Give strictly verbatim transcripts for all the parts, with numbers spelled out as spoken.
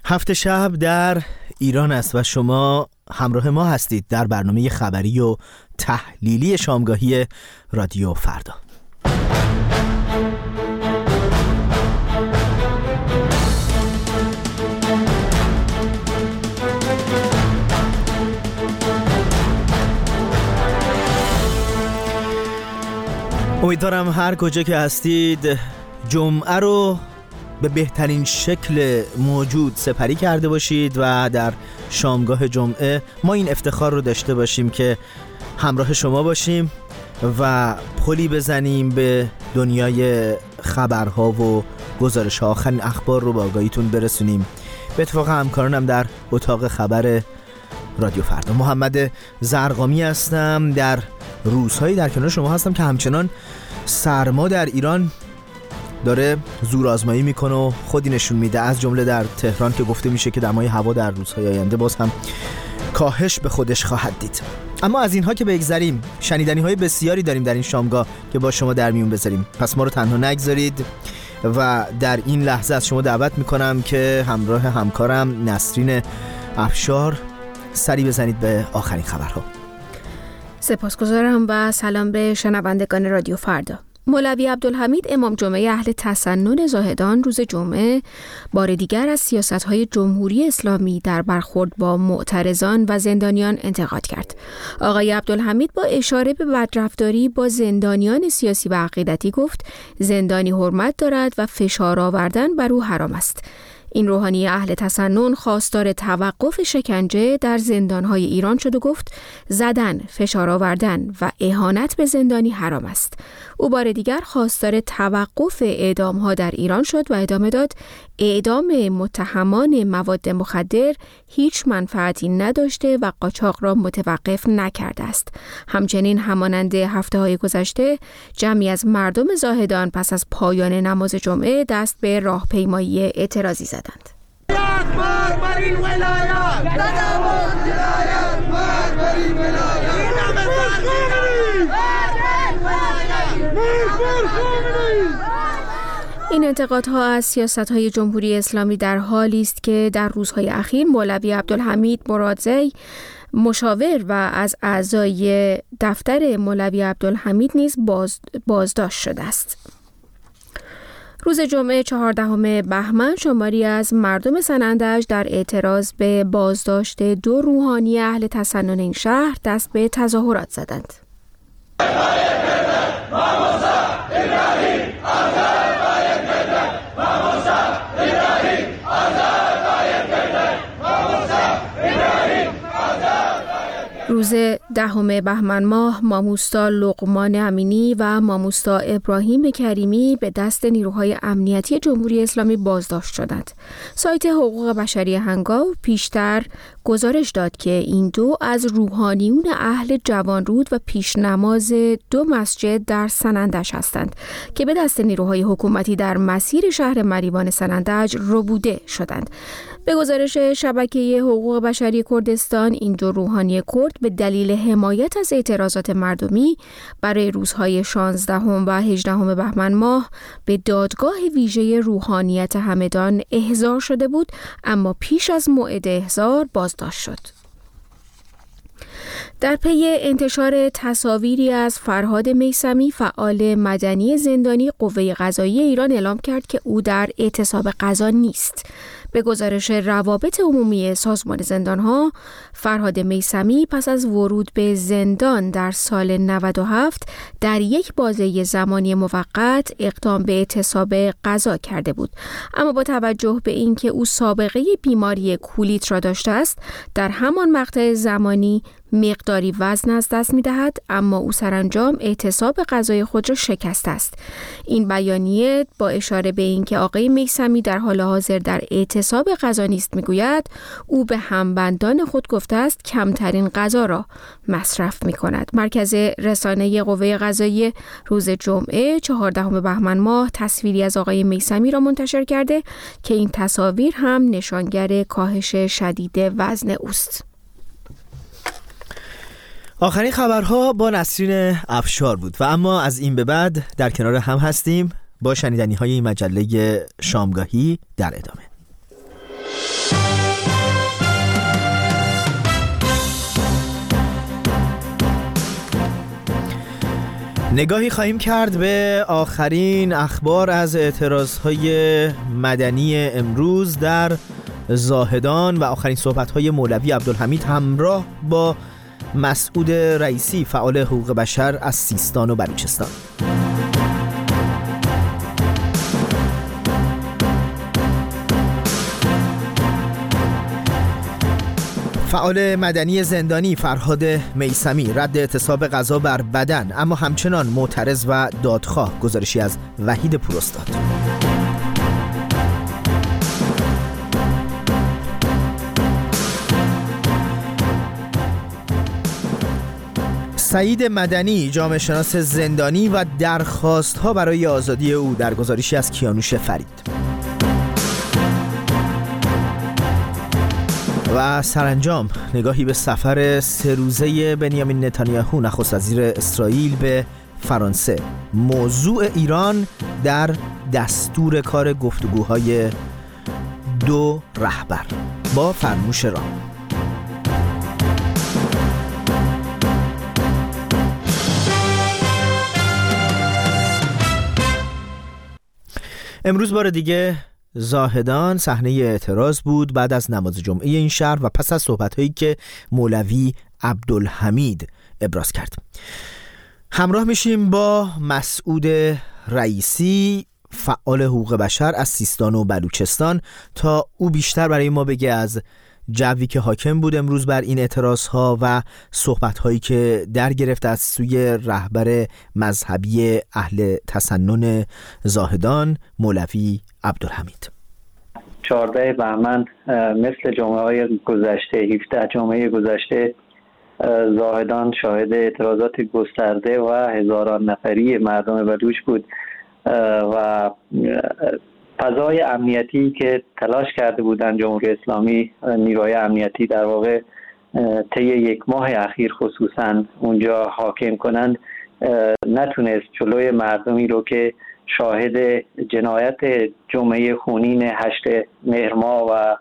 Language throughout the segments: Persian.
هفت شب در ایران است و شما همراه ما هستید در برنامه خبری و تحلیلی شامگاهی رادیو فردا. امیدوارم هر کجا که هستید جمعه رو به بهترین شکل موجود سپری کرده باشید و در شامگاه جمعه ما این افتخار رو داشته باشیم که همراه شما باشیم و پلی بزنیم به دنیای خبرها و گزارش‌ها، آخرین اخبار رو به آگاهیتون برسونیم. به اتفاق همکارانم در اتاق خبر رادیو فردا، محمد زرقامی هستم. در روزهایی در کنار شما هستم که همچنان سرما در ایران داره زور آزمایی میکنه و خودی نشون میده، از جمله در تهران که گفته میشه که دمای هوا در روزهای آینده باز هم کاهش به خودش خواهد دید. اما از اینها که بگذریم، شنیدنی های بسیاری داریم در این شامگاه که با شما در میون بذاریم، پس ما رو تنها نگذارید و در این لحظه از شما دعوت میکنم که همراه همکارم نسرین افشار سری بزنید به آخرین خبرها. سپاسگزارم و سلام به شنوندگان رادیو فردا. مولوی عبدالحمید امام جمعه اهل تسنن زاهدان روز جمعه بار دیگر از سیاست‌های جمهوری اسلامی در برخورد با معترضان و زندانیان انتقاد کرد. آقای عبدالحمید با اشاره به بدرفتاری با زندانیان سیاسی و عقیدتی گفت زندانی حرمت دارد و فشار آوردن بر او حرام است. این روحانی اهل تسنن خواستار توقف شکنجه در زندان‌های ایران شد و گفت زدن، فشار آوردن و اهانت به زندانی حرام است. او بار دیگر خواستار توقف اعدام‌ها در ایران شد و ادامه داد اعدام متهمان مواد مخدر هیچ منفعتی نداشته و قاچاق را متوقف نکرده است. همچنین همانند هفته‌های گذشته جمعی از مردم زاهدان پس از پایان نماز جمعه دست به راهپیمایی اعتراضی زدند. این انتقادها از سیاست‌های جمهوری اسلامی در حالی است که در روزهای اخیر مولوی عبدالحمید مرادزی مشاور و از اعضای دفتر مولوی عبدالحمید نیز باز بازداشت شده است. روز جمعه چهاردهم بهمن شماری از مردم سنندج در اعتراض به بازداشت دو روحانی اهل تسنن این شهر دست به تظاهرات زدند. روز دهم بهمن ماه ماموستا لقمان امینی و ماموستا ابراهیم کریمی به دست نیروهای امنیتی جمهوری اسلامی بازداشت شدند. سایت حقوق بشری هنگاو پیشتر گزارش داد که این دو از روحانیون اهل جوانرود و پیشنماز دو مسجد در سنندج هستند که به دست نیروهای حکومتی در مسیر شهر مریوان سنندج ربوده شدند. به گزارش شبکه حقوق بشری کردستان، این دو روحانی کرد به دلیل حمایت از اعتراضات مردمی برای روزهای شانزدهم و هجدهم بهمن ماه به دادگاه ویژه روحانیت همدان احضار شده بود، اما پیش از موعد احضار بازداشت شد. در پی انتشار تصاویری از فرهاد میثمی فعال مدنی زندانی، قوه قضاییه ایران اعلام کرد که او در اعتصاب قضا نیست. به گزارش روابط عمومی سازمان زندان‌ها، فرهاد میثمی پس از ورود به زندان در سال نود و هفت در یک بازه زمانی موقت اقدام به اعتصاب قضا کرده بود، اما با توجه به اینکه او سابقه بیماری کولیت را داشته است، در همان مقطع زمانی مقداری وزن از دست می‌دهد، اما او سرانجام اعتصاب قضای خود را شکسته است. این بیانیه با اشاره به اینکه آقای میثمی در حال حاضر در اعتصاب قضا نیست میگوید او به همبندان خود گفته است کمترین غذا را مصرف می‌کند. مرکز رسانه قوه قضاییه روز جمعه چهاردهم بهمن ماه تصویری از آقای میثمی را منتشر کرده که این تصاویر هم نشانگر کاهش شدید وزن اوست. آخرین خبرها با نسرین افشار بود و اما از این به بعد در کنار هم هستیم با شنیدنی های این مجله شامگاهی در ادامه. نگاهی خواهیم کرد به آخرین اخبار از اعتراضهای مدنی امروز در زاهدان و آخرین صحبت‌های مولوی عبدالحمید همراه با مسعود رئیسی، فعال حقوق بشر از سیستان و بلوچستان. فعال مدنی زندانی فرهاد میثمی رد اعتصاب غذا بر بدن، اما همچنان معترض و دادخواه. گزارشی از وحید پوراستاد. سعید مدنی، جامعه شناس زندانی و درخواست‌ها برای آزادی او، در گزارشی از کیانوش فرید. و سرانجام نگاهی به سفر سه روزه بنیامین نتانیاهو نخست وزیر اسرائیل به فرانسه. موضوع ایران در دستور کار گفتگوهای دو رهبر با فرموش راه. امروز بار دیگه زاهدان صحنه اعتراض بود بعد از نماز جمعه این شهر و پس از صحبت‌هایی که مولوی عبدالحمید ابراز کرد. همراه میشیم با مسعود رئیسی، فعال حقوق بشر از سیستان و بلوچستان، تا او بیشتر برای ما بگه از جوی که حاکم بود امروز بر این اعتراض‌ها و صحبت‌هایی که در گرفت از سوی رهبر مذهبی اهل تسنن زاهدان مولوی عبدالحمید. چهارده بهمن مثل جمعه‌های گذشته، هفده جمعه گذشته، زاهدان شاهد اعتراضات گسترده و هزاران نفری مردم بلوچ بود و فضای امنیتی که تلاش کرده بودند جمهوری اسلامی، نیروهای امنیتی در واقع طی یک ماه اخیر خصوصا اونجا حاکم کنند، نتونست جلوی مردمی رو که شاهد جنایت جمعه خونین هشت مهر ماه و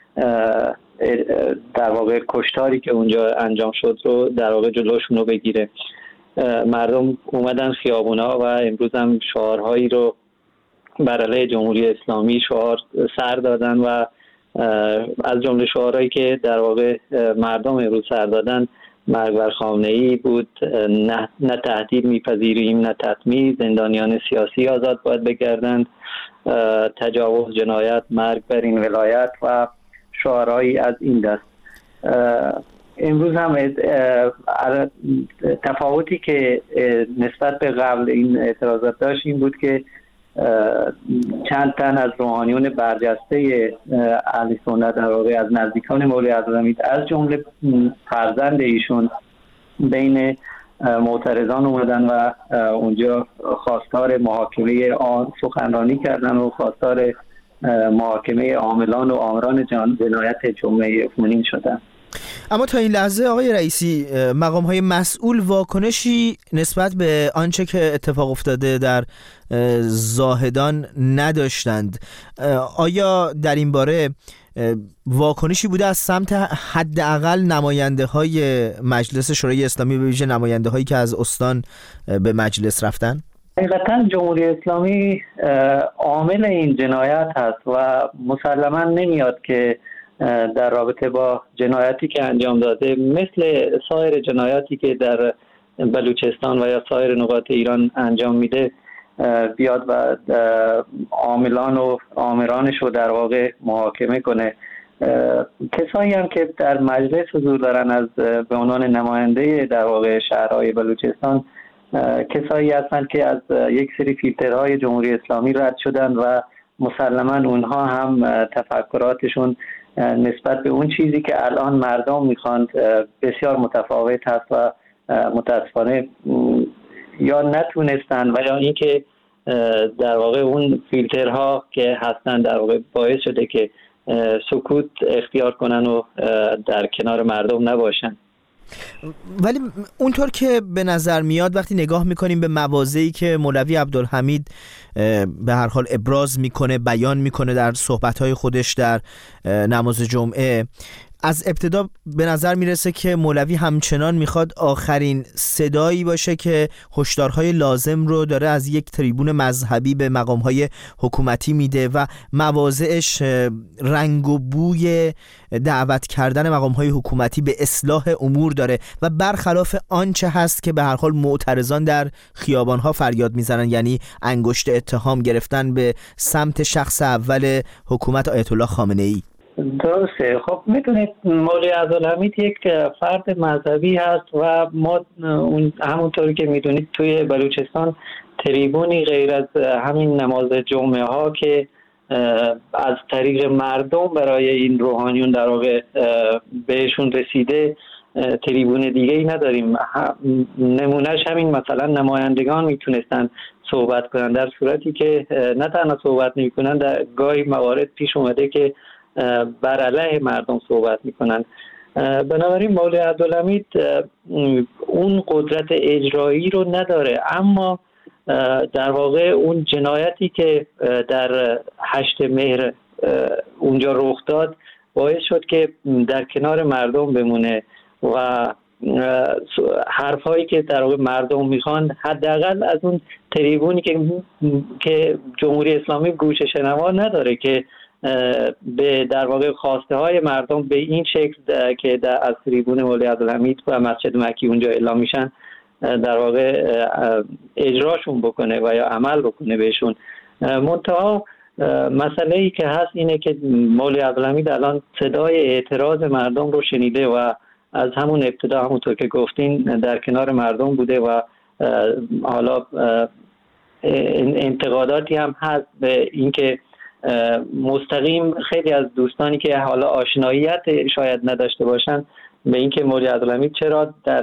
در واقع کشتاری که اونجا انجام شد رو در واقع جلوشون رو بگیره. مردم اومدن خیابونا و امروز هم شعارهایی رو بر علیه جمهوری اسلامی شعار سر دادن و از جمله شعارهایی که در واقع مردم امروز سر دادن مرگ بر خامنه‌ای بود، نه نه تهدید میپذیریم نه تطمیع، زندانیان سیاسی آزاد باید بگردند، تجاوز، جنایت، مرگ بر این ولایت و شعارهایی از این دست. امروز هم تفاوتی که نسبت به قبل این اعتراضات داشت این بود که چند تن از روحانیون برجسته اهل سنت در واقع از نزدیکان مولوی عبدالحمید از جمله فرزند ایشون بین معترضان اومدن و اونجا خواستار محاکمه آن سخنرانی کردن و خواستار محاکمه عاملان و آمران جنایت جمعه خونین شدن. اما تا این لحظه آقای رئیسی، مقام‌های مسئول واکنشی نسبت به آنچه که اتفاق افتاده در زاهدان نداشتند. آیا در این باره واکنشی بوده از سمت حداقل نماینده های مجلس شورای اسلامی، به ویژه نماینده هایی که از استان به مجلس رفتن؟ حقیقتا جمهوری اسلامی عامل این جنایت هست و مسلما نمیاد که در رابطه با جنایتی که انجام داده مثل سایر جنایاتی که در بلوچستان و یا سایر نقاط ایران انجام میده بیاد و عاملان و آمرانش رو در واقع محاکمه کنه. کسایی هم که در مجلس حضور دارن از به عنوان نماینده در واقع شهرهای بلوچستان، کسایی هستند که از یک سری فیلترهای جمهوری اسلامی رد شدن و مسلما اونها هم تفکراتشون نسبت به اون چیزی که الان مردم میخواند بسیار متفاوت هست و متاسفانه یا نتونستن و یا اینکه در واقع اون فیلترها که هستن در واقع باعث شده که سکوت اختیار کنن و در کنار مردم نباشن. ولی اونطور که به نظر میاد وقتی نگاه میکنیم به مواضعی که مولوی عبدالحمید به هر حال ابراز میکنه، بیان میکنه در صحبتهای خودش در نماز جمعه، از ابتدا به نظر میرسه که مولوی همچنان میخواد آخرین صدایی باشه که هشدارهای لازم رو داره از یک تریبون مذهبی به مقامهای حکومتی میده و مواضعش رنگ و بوی دعوت کردن مقامهای حکومتی به اصلاح امور داره و برخلاف آنچه هست که به هر حال معترضان در خیابانها فریاد میزنن، یعنی انگشت اتهام گرفتن به سمت شخص اول حکومت آیت الله خامنه ای. درسته. خب میدونید مولوی عبدالحمید یک فرد مذهبی هست و ما اون همونطوری که میدونید توی بلوچستان تریبونی غیر از همین نماز جمعه ها که از طریق مردم برای این روحانیون در واقع بهشون رسیده تریبون دیگه ای نداریم. نمونهش همین مثلا نمایندگان میتونستن صحبت کنن، در صورتی که نه تنها صحبت نمیکنن، در گاهی موارد پیش اومده که بر علیه مردم صحبت میکنن. بنابراین مولوی عبدالحمید اون قدرت اجرایی رو نداره، اما در واقع اون جنایتی که در هشت مهر اونجا رخ داد باعث شد که در کنار مردم بمونه و حرفایی که در واقع مردم میخوان حداقل از اون تریبونی که که جمهوری اسلامی گوش شنوا نداره که به در واقع خواسته های مردم به این شکل که در از تریبون مولوی عبدالحمید و مسجد مکی اونجا اعلام میشن در واقع اجراشون بکنه و یا عمل بکنه بهشون. منتها مسئله ای که هست اینه که مولوی عبدالحمید الان صدای اعتراض مردم رو شنیده و از همون ابتدا همونطور که گفتین در کنار مردم بوده و حالا انتقاداتی هم هست به اینکه مستقیم خیلی از دوستانی که حالا آشناییت شاید نداشته باشن به اینکه مولوی عبدالحمید چرا در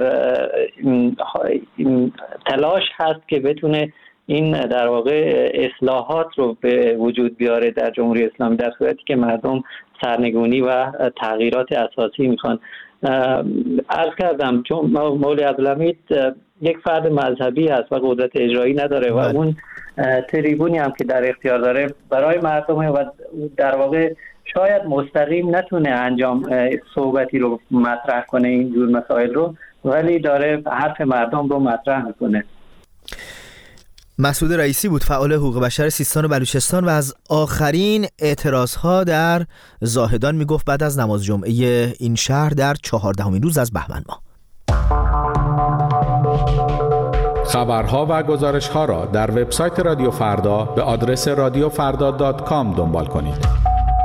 تلاش هست که بتونه این در واقع اصلاحات رو به وجود بیاره در جمهوری اسلامی، در صورتی که مردم سرنگونی و تغییرات اساسی میخوان. عرض کردم چون مولوی عبدالحمید یک فرد مذهبی هست و قدرت اجرایی نداره و اون تریبونی هم که در اختیار داره برای مردمه و در واقع شاید مستقیم نتونه انجام صحبتی رو مطرح کنه این جور مسائل رو، ولی داره حرف مردم رو مطرح میکنه. مسعود رئیسی بود، فعال حقوق بشر سیستان و بلوچستان و از آخرین اعتراضها در زاهدان میگفت بعد از نماز جمعه این شهر در چهاردهمین روز از بهمن ماه. خبرها و گزارشها را در وبسایت رادیو فردا به آدرس رادیو فردا دات کام دنبال کنید.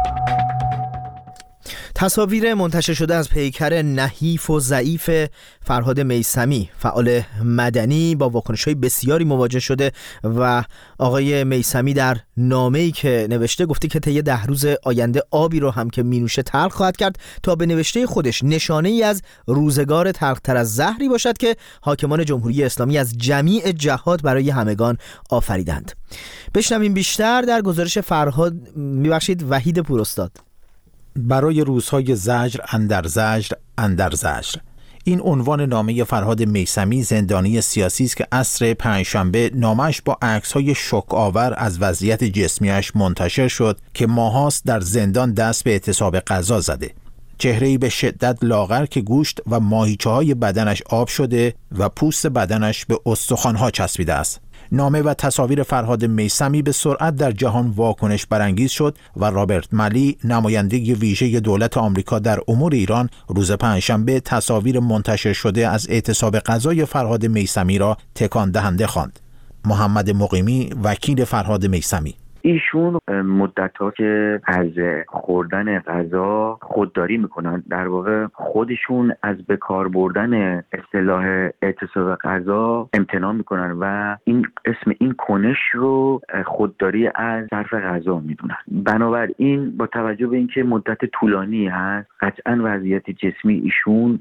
تصاویر منتشر شده از پیکر نحیف و ضعیف فرهاد میثمی فعال مدنی با واکنش‌های بسیاری مواجه شده و آقای میثمی در نامه‌ای که نوشته گفته که طی ده روز آینده آبی رو هم که مینوشه تلخ خواهد کرد تا به نوشته خودش نشانه‌ای از روزگار تلخ‌تر از زهری باشد که حاکمان جمهوری اسلامی از جمیع جهات برای همگان آفریدند. بشنویم بیشتر در گزارش فرهاد میبخشید وحید پوراستاد. برای روزهای زجر اندر زجر اندر زجر، این عنوان نامه فرهاد میثمی زندانی سیاسی است که عصر پنجشنبه نامش با عکس‌های شوک آور از وضعیت جسمیش منتشر شد که ماهاست در زندان دست به اعتصاب غذا زده. چهره‌ای به شدت لاغر که گوشت و ماهیچه‌های بدنش آب شده و پوست بدنش به استخوان‌ها چسبیده است. نامه و تصاویر فرهاد میثمی به سرعت در جهان واکنش برانگیز شد و رابرت ملی، نماینده ویژه دولت آمریکا در امور ایران، روز پنجشنبه تصاویر منتشر شده از اعتصاب غذای فرهاد میثمی را تکان دهنده خواند. محمد مقیمی، وکیل فرهاد میثمی: ایشون مدت‌ها که از خوردن غذا خودداری میکنن، در واقع خودشون از به کار بردن اصطلاح اعتصاب غذا امتناع میکنن و این اسم این کنش رو خودداری از صرف غذا میدونن. بنابراین با توجه به اینکه مدت طولانی هست، قطعاً وضعیت جسمی ایشون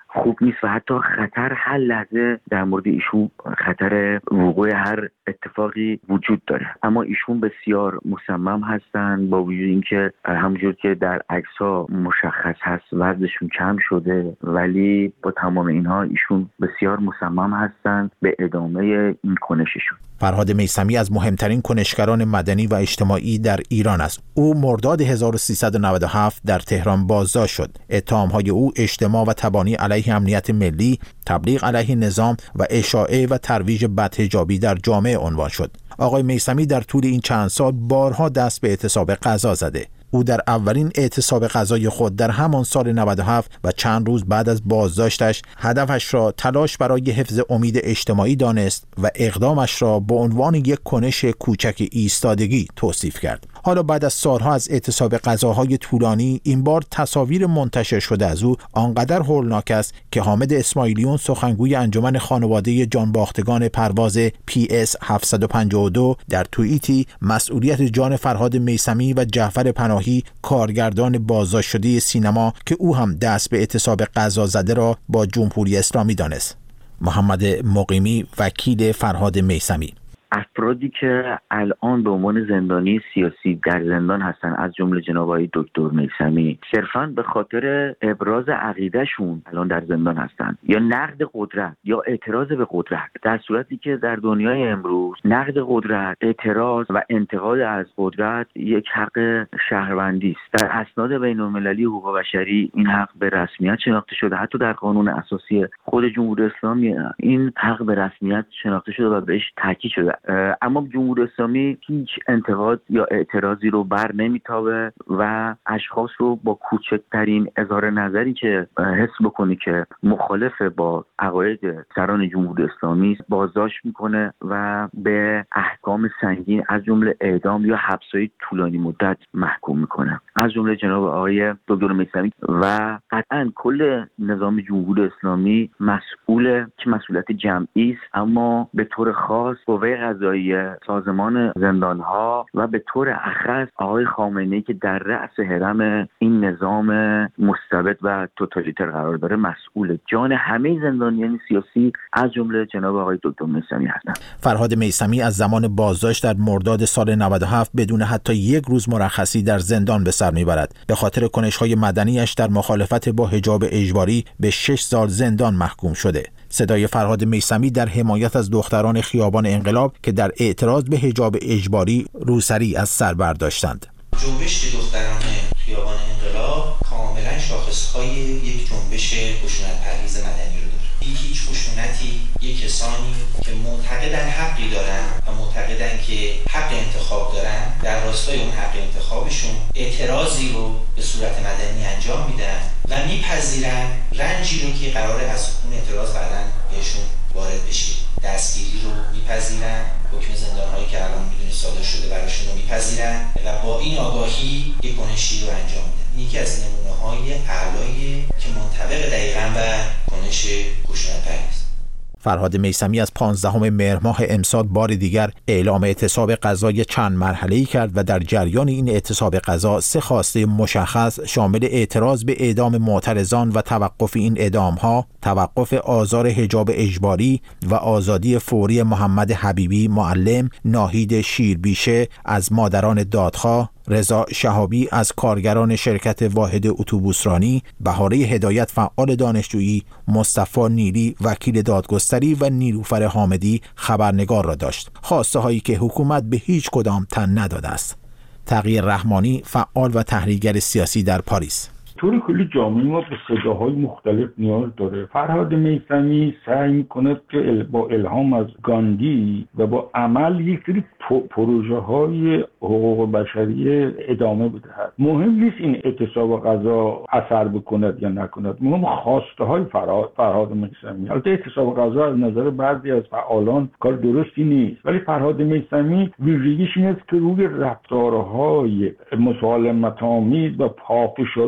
خوب نیست و حتی خطر هر لحظه در مورد ایشون خطر وقوع هر اتفاقی وجود داره. اما ایشون بسیار مصمم هستن با وجود اینکه همونجور که در عکس‌ها مشخص هست وزنشون کم شده، ولی با تمام اینها ایشون بسیار مصمم هستن به ادامه این کنششون. فرهاد میثمی از مهمترین کنشگران مدنی و اجتماعی در ایران است. او مرداد هزار و سیصد و نود و هفت در تهران بازداشت شد. اتهام‌های او اجتماع و تبانی علیه امنیت ملی، تبلیغ علیه نظام و اشاعه و ترویج بدحجابی در جامعه عنوان شد. آقای میثمی در طول این چند سال بارها دست به اعتصاب غذا زده. او در اولین اعتصاب غذای خود در همان سال نود و هفت و چند روز بعد از بازداشتش هدفش را تلاش برای حفظ امید اجتماعی دانست و اقدامش را به عنوان یک کنش کوچک ایستادگی توصیف کرد. حالا بعد از سالها از اعتصاب غذاهای طولانی، این بار تصاویر منتشر شده از او آنقدر هولناک است که حامد اسماعیلیون، سخنگوی انجمن خانواده جانباختگان پرواز پی اس هفتصد و پنجاه و دو، در توییتی مسئولیت جان فرهاد میثمی و جعفر پناهی، کارگردان بازداشت شده سینما که او هم دست به اعتصاب غذا زده، را با جمهوری اسلامی دانست. محمد مقیمی، وکیل فرهاد میثمی: افرادی که الان به عنوان زندانی سیاسی در زندان هستن، از جمله جناب آقای دکتر میثمی، صرفاً به خاطر ابراز عقیدهشون الان در زندان هستن یا نقد قدرت یا اعتراض به قدرت، در صورتی که در دنیای امروز نقد قدرت، اعتراض و انتقاد از قدرت یک حق شهروندی است. در اسناد بین‌المللی حقوق بشری این حق به رسمیت شناخته شده. حتی در قانون اساسی خود جمهوری اسلامی این حق به رسمیت شناخته شده و بهش تاکید شده. اما جمهوری اسلامی هیچ انتقاد یا اعتراضی رو بر نمیتابه و اشخاص رو با کوچکترین اظهار نظری که حس بکنه که مخالف با عقاید سران جمهوری اسلامی است بازداشت میکنه و به احکام سنگین از جمله اعدام یا حبس‌های طولانی مدت محکوم میکنه، از جمله جناب آقای دکتر میثمی. و قطعا کل نظام جمهوری اسلامی مسئول که مسئولیت جمعی است، اما به طور خاص قوه قضایی، سازمان زندانها و به طور اخص آقای خامنه‌ای که در رأس هرم این نظام مستبد و توتالیتر قرار داره مسئول جان همه زندانیان سیاسی از جمله جناب آقای دکتر میثمی هستند. فرهاد میثمی از زمان بازداشت در مرداد سال نود و هفت بدون حتی یک روز مرخصی در زندان به سر میبرد. به خاطر کنش‌های مدنیش در مخالفت با حجاب اجباری به شش سال زندان محکوم شده. صدای فرهاد میثمی در حمایت از دختران خیابان انقلاب که در اعتراض به حجاب اجباری روسری از سر برداشتند. جنبش دختران خیابان انقلاب کاملا شاخصهای یک جنبش خشونت پرهیز مدنی رو داره. هیچ خشونتی یک کسانی که معتقدن حقی دارن و معتقدن که حق انتخاب دارن در راستای اون حق انتخابشون اعتراضی رو به صورت مدنی انجام میدن و میپذیرن رنجی رو که قراره از اون اعتراض بعدن بهشون وارد بشه. دستگیری رو میپذیرن، حکم زندانهایی که الان میدونید صادر شده براشون رو میپذیرن و با این آگاهی یک کنشی رو انجام میدن. یکی از نمونه‌های اعلایی که منطبق دقیقاً و کنش خشونت پرهیز. فرهاد میثمی از پانزدهم مهر ماه امسال بار دیگر اعلام اعتصاب غذای چند مرحله‌ای کرد و در جریان این اعتصاب غذا سه خواسته مشخص شامل اعتراض به اعدام معترضان و توقف این اعدام‌ها، توقف آزار حجاب اجباری و آزادی فوری محمد حبیبی معلم، ناهید شیربیشه از مادران دادخواه، رضا شهابی از کارگران شرکت واحد اتوبوسرانی، بهاره هدایت فعال دانشجویی، مصطفی نیلی وکیل دادگستری و نیلوفر حامدی خبرنگار را داشت. خواسته هایی که حکومت به هیچ کدام تن نداده است. تغییر رحمانی فعال و تحلیلگر سیاسی در پاریس: طور کلی جامعه ما به صداهای مختلف نیاز داره. فرهاد میثمی سعی میکنه که با الهام از گاندی و با عمل یک سری پروژه های حقوق بشری ادامه بدهد. مهم نیست این اعتصاب غذا اثر بکند یا نکند، مهم خواسته های فرهاد فرهاد میثمی. البته اعتصاب غذا از نظر بعضی از فعالان کار درستی نیست، ولی فرهاد میثمی ویژگیش این است که روی رفتارهای مسالمت‌آمیز و پافشاری رو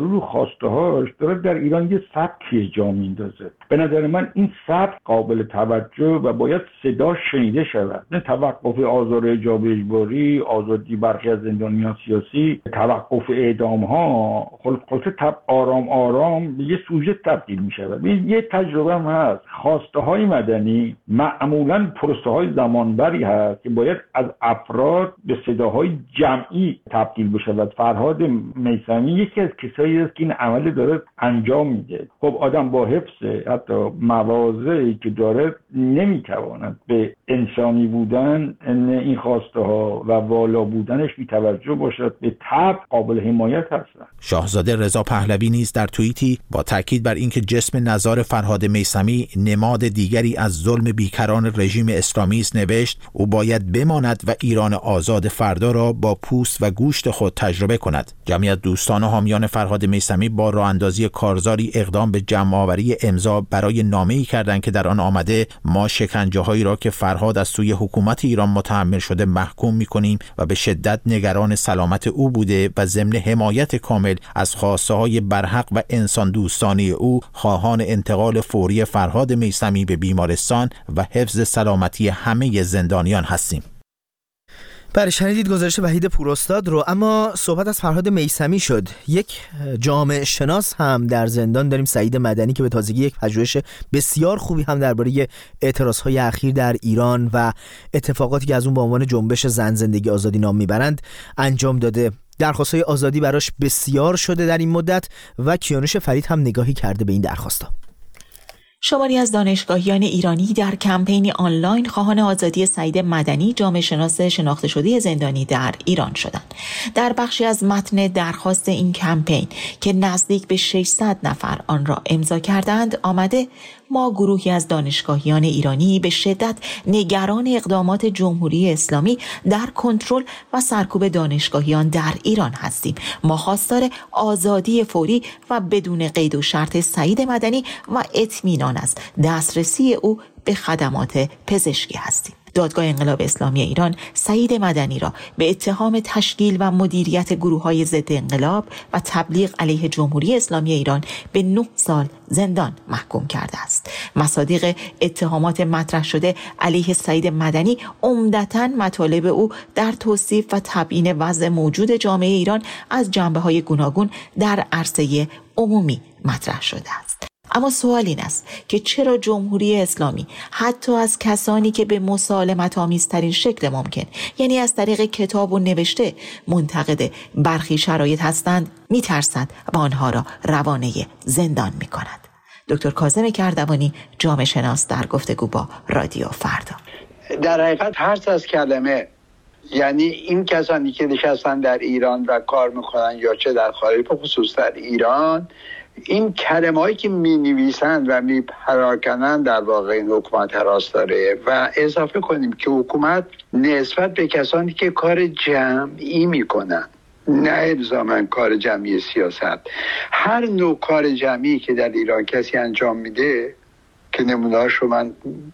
خواسته‌هاش داره در ایران یه سبکی جا میندازه. به نظر من این سبک قابل توجه و باید صدا شنیده شود. نه توقف آزار اجباری اجباری، آزادی برخی از زندانیان سیاسی، توقف اعدام‌ها، خلاصه تب آرام آرام به یه سوژه تبدیل می‌شود. یه تجربه هم هست، خواسته‌های مدنی معمولاً پروسه‌های زمانبری هست که باید از افراد به صداهای جمعی تبدیل بشود. فرهاد میثمی یکی از کسایی است که این عمل داره انجام میده. خب آدم با حفظ حتی مواضعی که داره نمیتواند به انسانی بودن این خواسته ها و والا بودنش بی‌توجه باشد. به طبع قابل حمایت هستند. شاهزاده رضا پهلوی نیز در توییتی با تاکید بر اینکه جسم نزار فرهاد میثمی نماد دیگری از ظلم بیکران رژیم اسلامی است نوشت او باید بماند و ایران آزاد فردا را با پوست و گوشت خود تجربه کند. جمعی از دوستان و حامیان فرهاد میثمی با راه اندازی کارزاری اقدام به جمع‌آوری امضا برای نامه‌ای کردند که در آن آمده ما شکنجه‌هایی را که فرهاد از سوی حکومت ایران متحمل شده محکوم می‌کنیم و به شدت نگران سلامت او بوده و ضمن حمایت کامل از خواسته‌های برحق و انسان دوستانه او خواهان انتقال فوری فرهاد میثمی به بیمارستان و حفظ سلامتی همه زندانیان هستیم. بله، شنیدید گزارش وحید پوراستاد رو. اما صحبت از فرهاد میثمی شد. یک جامعه شناس هم در زندان داریم، سعید مدنی، که به تازگی یک پژوهش بسیار خوبی هم درباره اعتراضهای اخیر در ایران و اتفاقاتی که از اون به عنوان جنبش زن زندگی آزادی نام میبرند انجام داده. درخواست‌های آزادی براش بسیار شده در این مدت و کیانوش فرید هم نگاهی کرده به این درخواست‌ها. شماری از دانشگاهیان ایرانی در کمپینی آنلاین خواهان آزادی سعید مدنی، جامعه شناس شناخته شده زندانی در ایران شدند. در بخشی از متن درخواست این کمپین که نزدیک به ششصد نفر آن را امضا کردند آمده ما گروهی از دانشگاهیان ایرانی به شدت نگران اقدامات جمهوری اسلامی در کنترل و سرکوب دانشگاهیان در ایران هستیم. ما خواستار آزادی فوری و بدون قید و شرط سعید مدنی و اطمینان از دسترسی او به خدمات پزشکی هستیم. دادگاه انقلاب اسلامی ایران سعید مدنی را به اتهام تشکیل و مدیریت گروه‌های ضد انقلاب و تبلیغ علیه جمهوری اسلامی ایران به نه سال زندان محکوم کرده است. مصادیق اتهامات مطرح شده علیه سعید مدنی عمدتاً مطالب او در توصیف و تبیین وضع موجود جامعه ایران از جنبه‌های گوناگون در عرصه عمومی مطرح شده است. اما سوال این است که چرا جمهوری اسلامی حتی از کسانی که به مسالمت آمیزترین شکل ممکن، یعنی از طریق کتاب و نوشته، منتقد برخی شرایط هستند میترسد و آنها را روانه زندان میکند. دکتر کاظم کردوانی، جامعه شناس، در گفتگو با رادیو فردا. در حقیقت ترس از کلمه، یعنی این کسانی که نشستن در ایران و کار میکنن یا چه در خارج، به خصوص در ایران، این کلمه‌ای که می‌نویسند و می‌پراکنند در واقع این حکومت هراس داره. و اضافه کنیم که حکومت نسبت به کسانی که کار جمعی میکنن، نه الزاماً کار جمعی سیاست، هر نوع کار جمعی که در ایران کسی انجام میده که نمونه‌اش رو من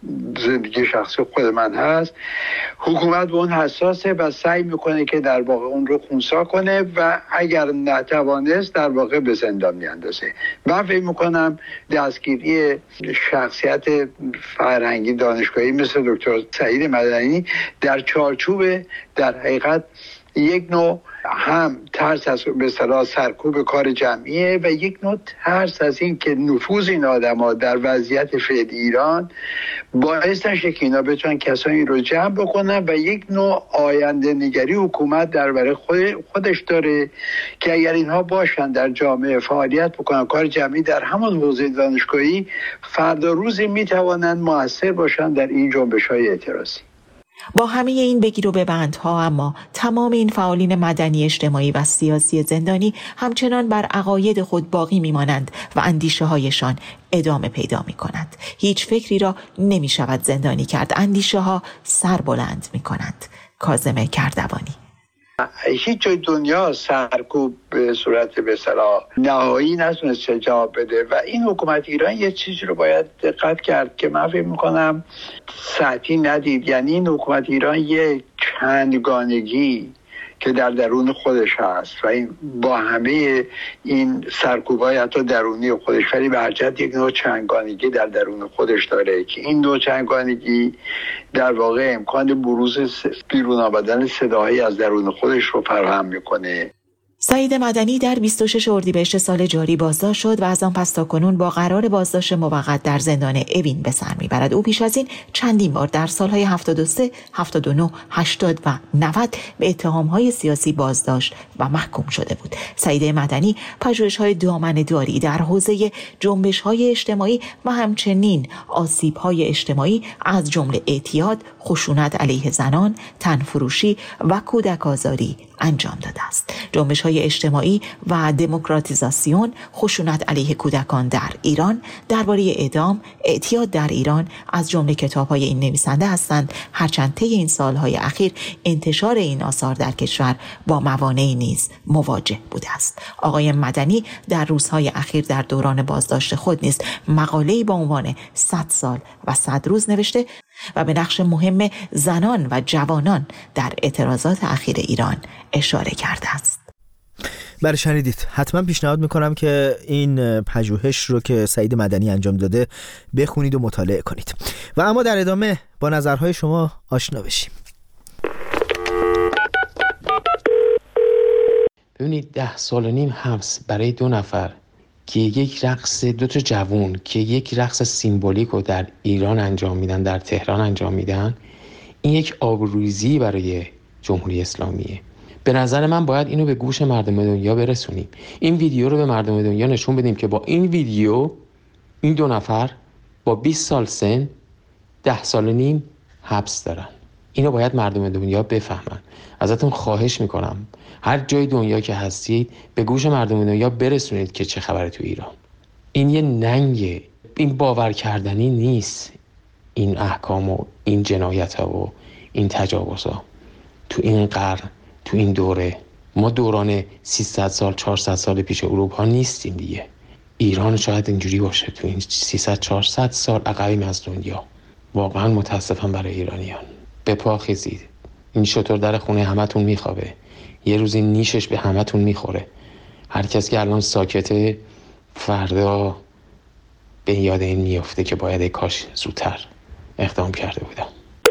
زندگی شخصی خود من هست، حکومت به اون حساسه و سعی میکنه که در واقع اون رو خونسا کنه و اگر نتوانست در واقع به زندان میاندازه. من فکر میکنم دستگیری شخصیت فرهنگی دانشگاهی مثل دکتر سعید مدنی در چارچوب در حقیقت یک نوع هم ترس از به اصطلاح سرکوب کار جمعیه و یک نوع ترس از این که نفوذ این آدم‌ها در وضعیت فعلی ایران باعث نشه که اینا بتونن کسانی رو جمع بکنن و یک نوع آینده نگری حکومت در برای خود خودش داره که اگر اینها باشن در جامعه فعالیت بکنن، کار جمعی در همون حوزه دانشگاهی، فردا روزی میتوانن موثر باشن در این جنبش‌های اعتراضی. با همه این بگیر و ببندها اما تمام این فعالین مدنی، اجتماعی و سیاسی زندانی همچنان بر عقاید خود باقی میمانند و اندیشه هایشان ادامه پیدا می کند. هیچ فکری را نمی شود زندانی کرد. اندیشه ها سر بلند می کنند. کاظم کردوانی. هیچ جای دنیا سرکوب به صورت به اصطلاح نهایی نتونست جواب بده و این حکومت ایران یه چیزی رو باید دقت کرد که من فکر میکنم سطحی ندید. یعنی این حکومت ایران یه چندگانگی، که در درون خودش هست و این با همه این سرکوب‌های حتی درونی خودش، ولی به هر جهت یک نوع چنگانگی در درون خودش داره که این نوع چنگانگی در واقع امکان بروز بیرون آمدن صداهایی از درون خودش رو فراهم میکنه. سعید مدنی در بیست و شش اردیبهشت سال جاری بازداشت شد و از آن پس تا کنون با قرار بازداشت موقت در زندان اوین به سر میبرد. او پیش از این چندین بار در سالهای هفتاد و سه، هفتاد و نه، هشتاد و نود به اتهامهای سیاسی بازداشت و محکوم شده بود. سعید مدنی پژوهش‌های دامنه‌داری در حوزه جنبش‌های اجتماعی و همچنین آسیب‌های اجتماعی از جمله اعتیاد، خشونت علیه زنان، تنفروشی و کودک آزاری انجام داده است. جنبش‌های اجتماعی و دموکراتیزاسیون، خشونت علیه کودکان در ایران، درباره اعدام، اعتیاد در ایران از جمله کتاب‌های این نویسنده هستند، هرچند طی این سال‌های اخیر انتشار این آثار در کشور با موانعی نیز مواجه بوده است. آقای مدنی در روزهای اخیر در دوران بازداشت خود نیز مقاله‌ای با عنوان صد سال و صد روز نوشته و به نقش مهم زنان و جوانان در اعتراضات اخیر ایران اشاره کرده است. بله شنیدید. حتما پیشنهاد میکنم که این پژوهش رو که سعید مدنی انجام داده بخونید و مطالعه کنید. و اما در ادامه با نظرهای شما آشنا بشیم. ببینید ده سال و نیم حبس برای دو نفر که یک رقص دو تا جوون که یک رقص سیمبولیک رو در ایران انجام میدن، در تهران انجام میدن، این یک آبروریزی برای جمهوری اسلامیه. به نظر من باید اینو به گوش مردم دنیا برسونیم. این ویدیو رو به مردم دنیا نشون بدیم که با این ویدیو این دو نفر با بیست سال سن ده سال و نیم حبس دارن. اینو باید مردم دنیا بفهمن. ازتون خواهش میکنم هر جای دنیا که هستید به گوش مردم دنیا برسونید که چه خبره تو ایران. این یه ننگه، این باور کردنی نیست. این احکام و این جنایت ها و این تجاوز ها تو این قرن، تو این دوره، ما دوران سیصد سال چهارصد سال پیش اروپا نیستیم دیگه. ایران شاید اینجوری باشه تو این سیصد چهارصد سال عقبیم از دنیا. واقعا متاسفم برای ایرانیان. به پا خیزید. این شطور در خونه همتون میخوابه، یه روزی نیشش به همتون میخوره. هر کس که الان ساکته فردا به یاد این میفته که باید کاش زودتر اقدام کرده بودم.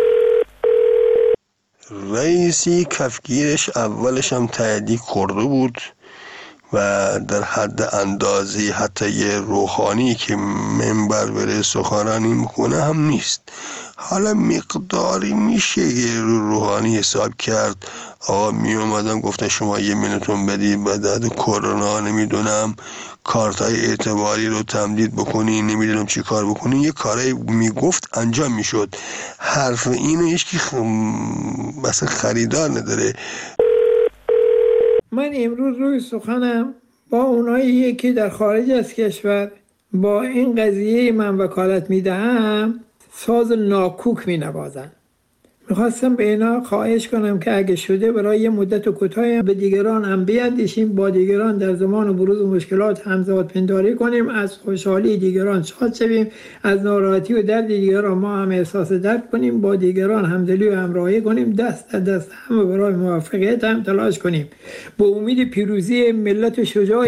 رئیسی کفگیرش اولش هم تاییدی کرده بود و در حد اندازی حتی یه روحانی که منبر بره سخنرانی میکنه هم نیست. حالا مقداری میشه یه رو روحانی حساب کرد. آقا می اومدم گفتن شما یه مینوتون بدی بعد کرونا نمیدونم کارتای اعتباری رو تمدید بکنی، نمیدونم چی کار بکنی، یه کاری میگفت انجام میشد. حرف اینو هیچ کی خ... مثلا خریدار نداره. من امروز روی سخنم با اونایی که در خارج از کشور با این قضیه من وکالت میدهم ساز ناکوک می نوازن. میخواستم به اینا خواهش کنم که اگه شده برای یه مدت کوتاهی به دیگران هم بیندیشیم، با دیگران در زمان بروز مشکلات همزاد پنداری کنیم، از خوشحالی دیگران شاد شویم، از ناراحتی و درد دیگران ما هم احساس درد کنیم، با دیگران همدلی و همراهی کنیم، دست در دست هم برای موفقیت هم تلاش کنیم، با امید پیروزی ملت شجاع.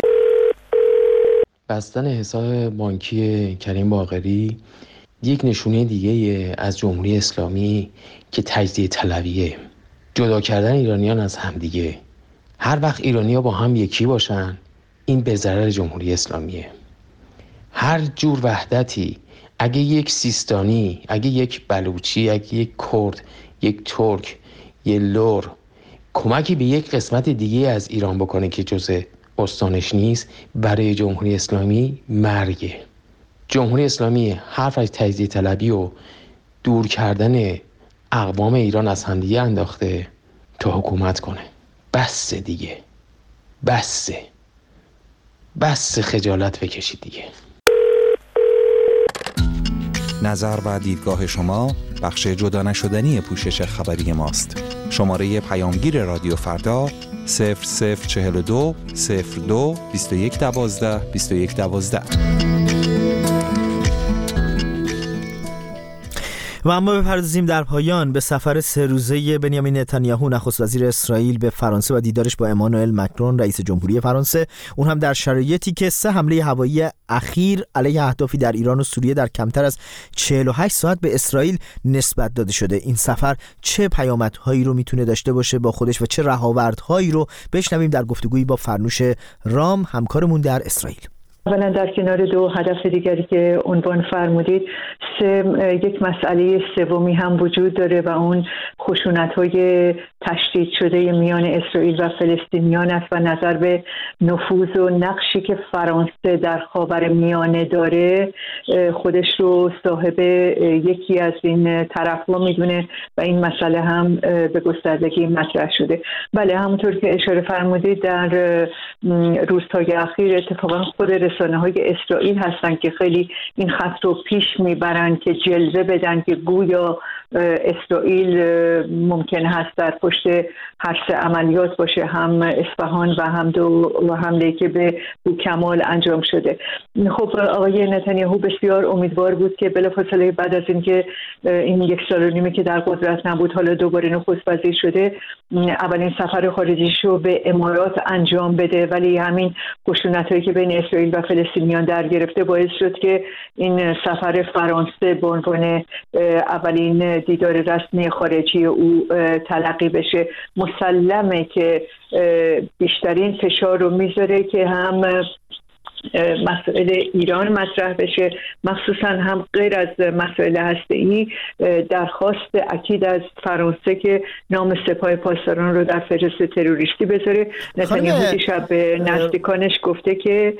بستن حساب بانکی کریم باقری یک نشونه دیگه از جمهوری اسلامی که تجزیه طلبیه، جدا کردن ایرانیان از همدیگه. هر وقت ایرانی‌ها با هم یکی باشن این به ضرر جمهوری اسلامیه. هر جور وحدتی، اگه یک سیستانی، اگه یک بلوچی، اگه یک کرد، یک ترک، یک لور کمکی به یک قسمت دیگه از ایران بکنه که جزء استانش نیست، برای جمهوری اسلامی مرگه. جمهوری اسلامی حرف از تجزیه طلبی و دور کردن اقوام ایران از همدیگه انداخته تا حکومت کنه. بس دیگه، بس بس خجالت بکشید دیگه. نظر و دیدگاه شما بخش جدا نشدنی پوشش خبری ماست. شماره پیامگیر رادیو فردا صفر صفر چهل و دو صفر دو بیست و یک دوازده بیست و یک دوازده. و اما بپردازیم در پایان به سفر سه روزه بنیامین نتانیاهو نخست وزیر اسرائیل به فرانسه و دیدارش با امانوئل مکرون رئیس جمهوری فرانسه، اون هم در شرایطی که سه حمله هوایی اخیر علیه اهدافی در ایران و سوریه در کمتر از چهل و هشت ساعت به اسرائیل نسبت داده شده. این سفر چه پیامدهایی رو میتونه داشته باشه با خودش و چه رهاوردهایی رو بشنویم در گفتگویی با فرنوش رام، همکارمون در اسرائیل. اولا در کنار دو هدف دیگری که عنوان فرمودید، سه یک مسئله سومی هم وجود داره و اون خشونت‌های تشدید شده میان اسرائیل و فلسطینیان است و نظر به نفوذ و نقشی که فرانسه در خاورمیانه داره خودش رو صاحب یکی از این طرف‌ها میدونه و این مسئله هم به گستردگی مطرح شده. بله، همونطور که اشاره فرمودید در روزهای اخیر اتفاقا خود رسانه‌های اسرائیل هستن که خیلی این خط رو پیش میبرن که جلوه بدن که گویا اسرائیل ممکن هست در پشت هر سه عملیات باشه، هم اصفهان و هم دو حمله که به بوکمال انجام شده. خب آقای نتانیاهو بسیار امیدوار بود که بلافاصله بعد از اینکه این یک سال و نیمه که در قدرت نبود حالا دوباره نخست وزیر شده، اولین سفر خارجیش رو به امارات انجام بده، ولی همین خشونت‌هایی که بین اسرائیل و فلسطینیان در گرفته باعث شد که این سفر فرانسه به عنوان اولین دیدار رسمی خارجی او تلقی بشه. مسلمه که بیشترین فشار رو میذاره که هم مسائل ایران مطرح بشه، مخصوصا هم غیر از مسائل هسته‌ای درخواست اکید از فرانسه که نام سپاه پاسداران رو در فهرست تروریستی بذاره. نتانیاهو دیشب به نزدیکانش گفته که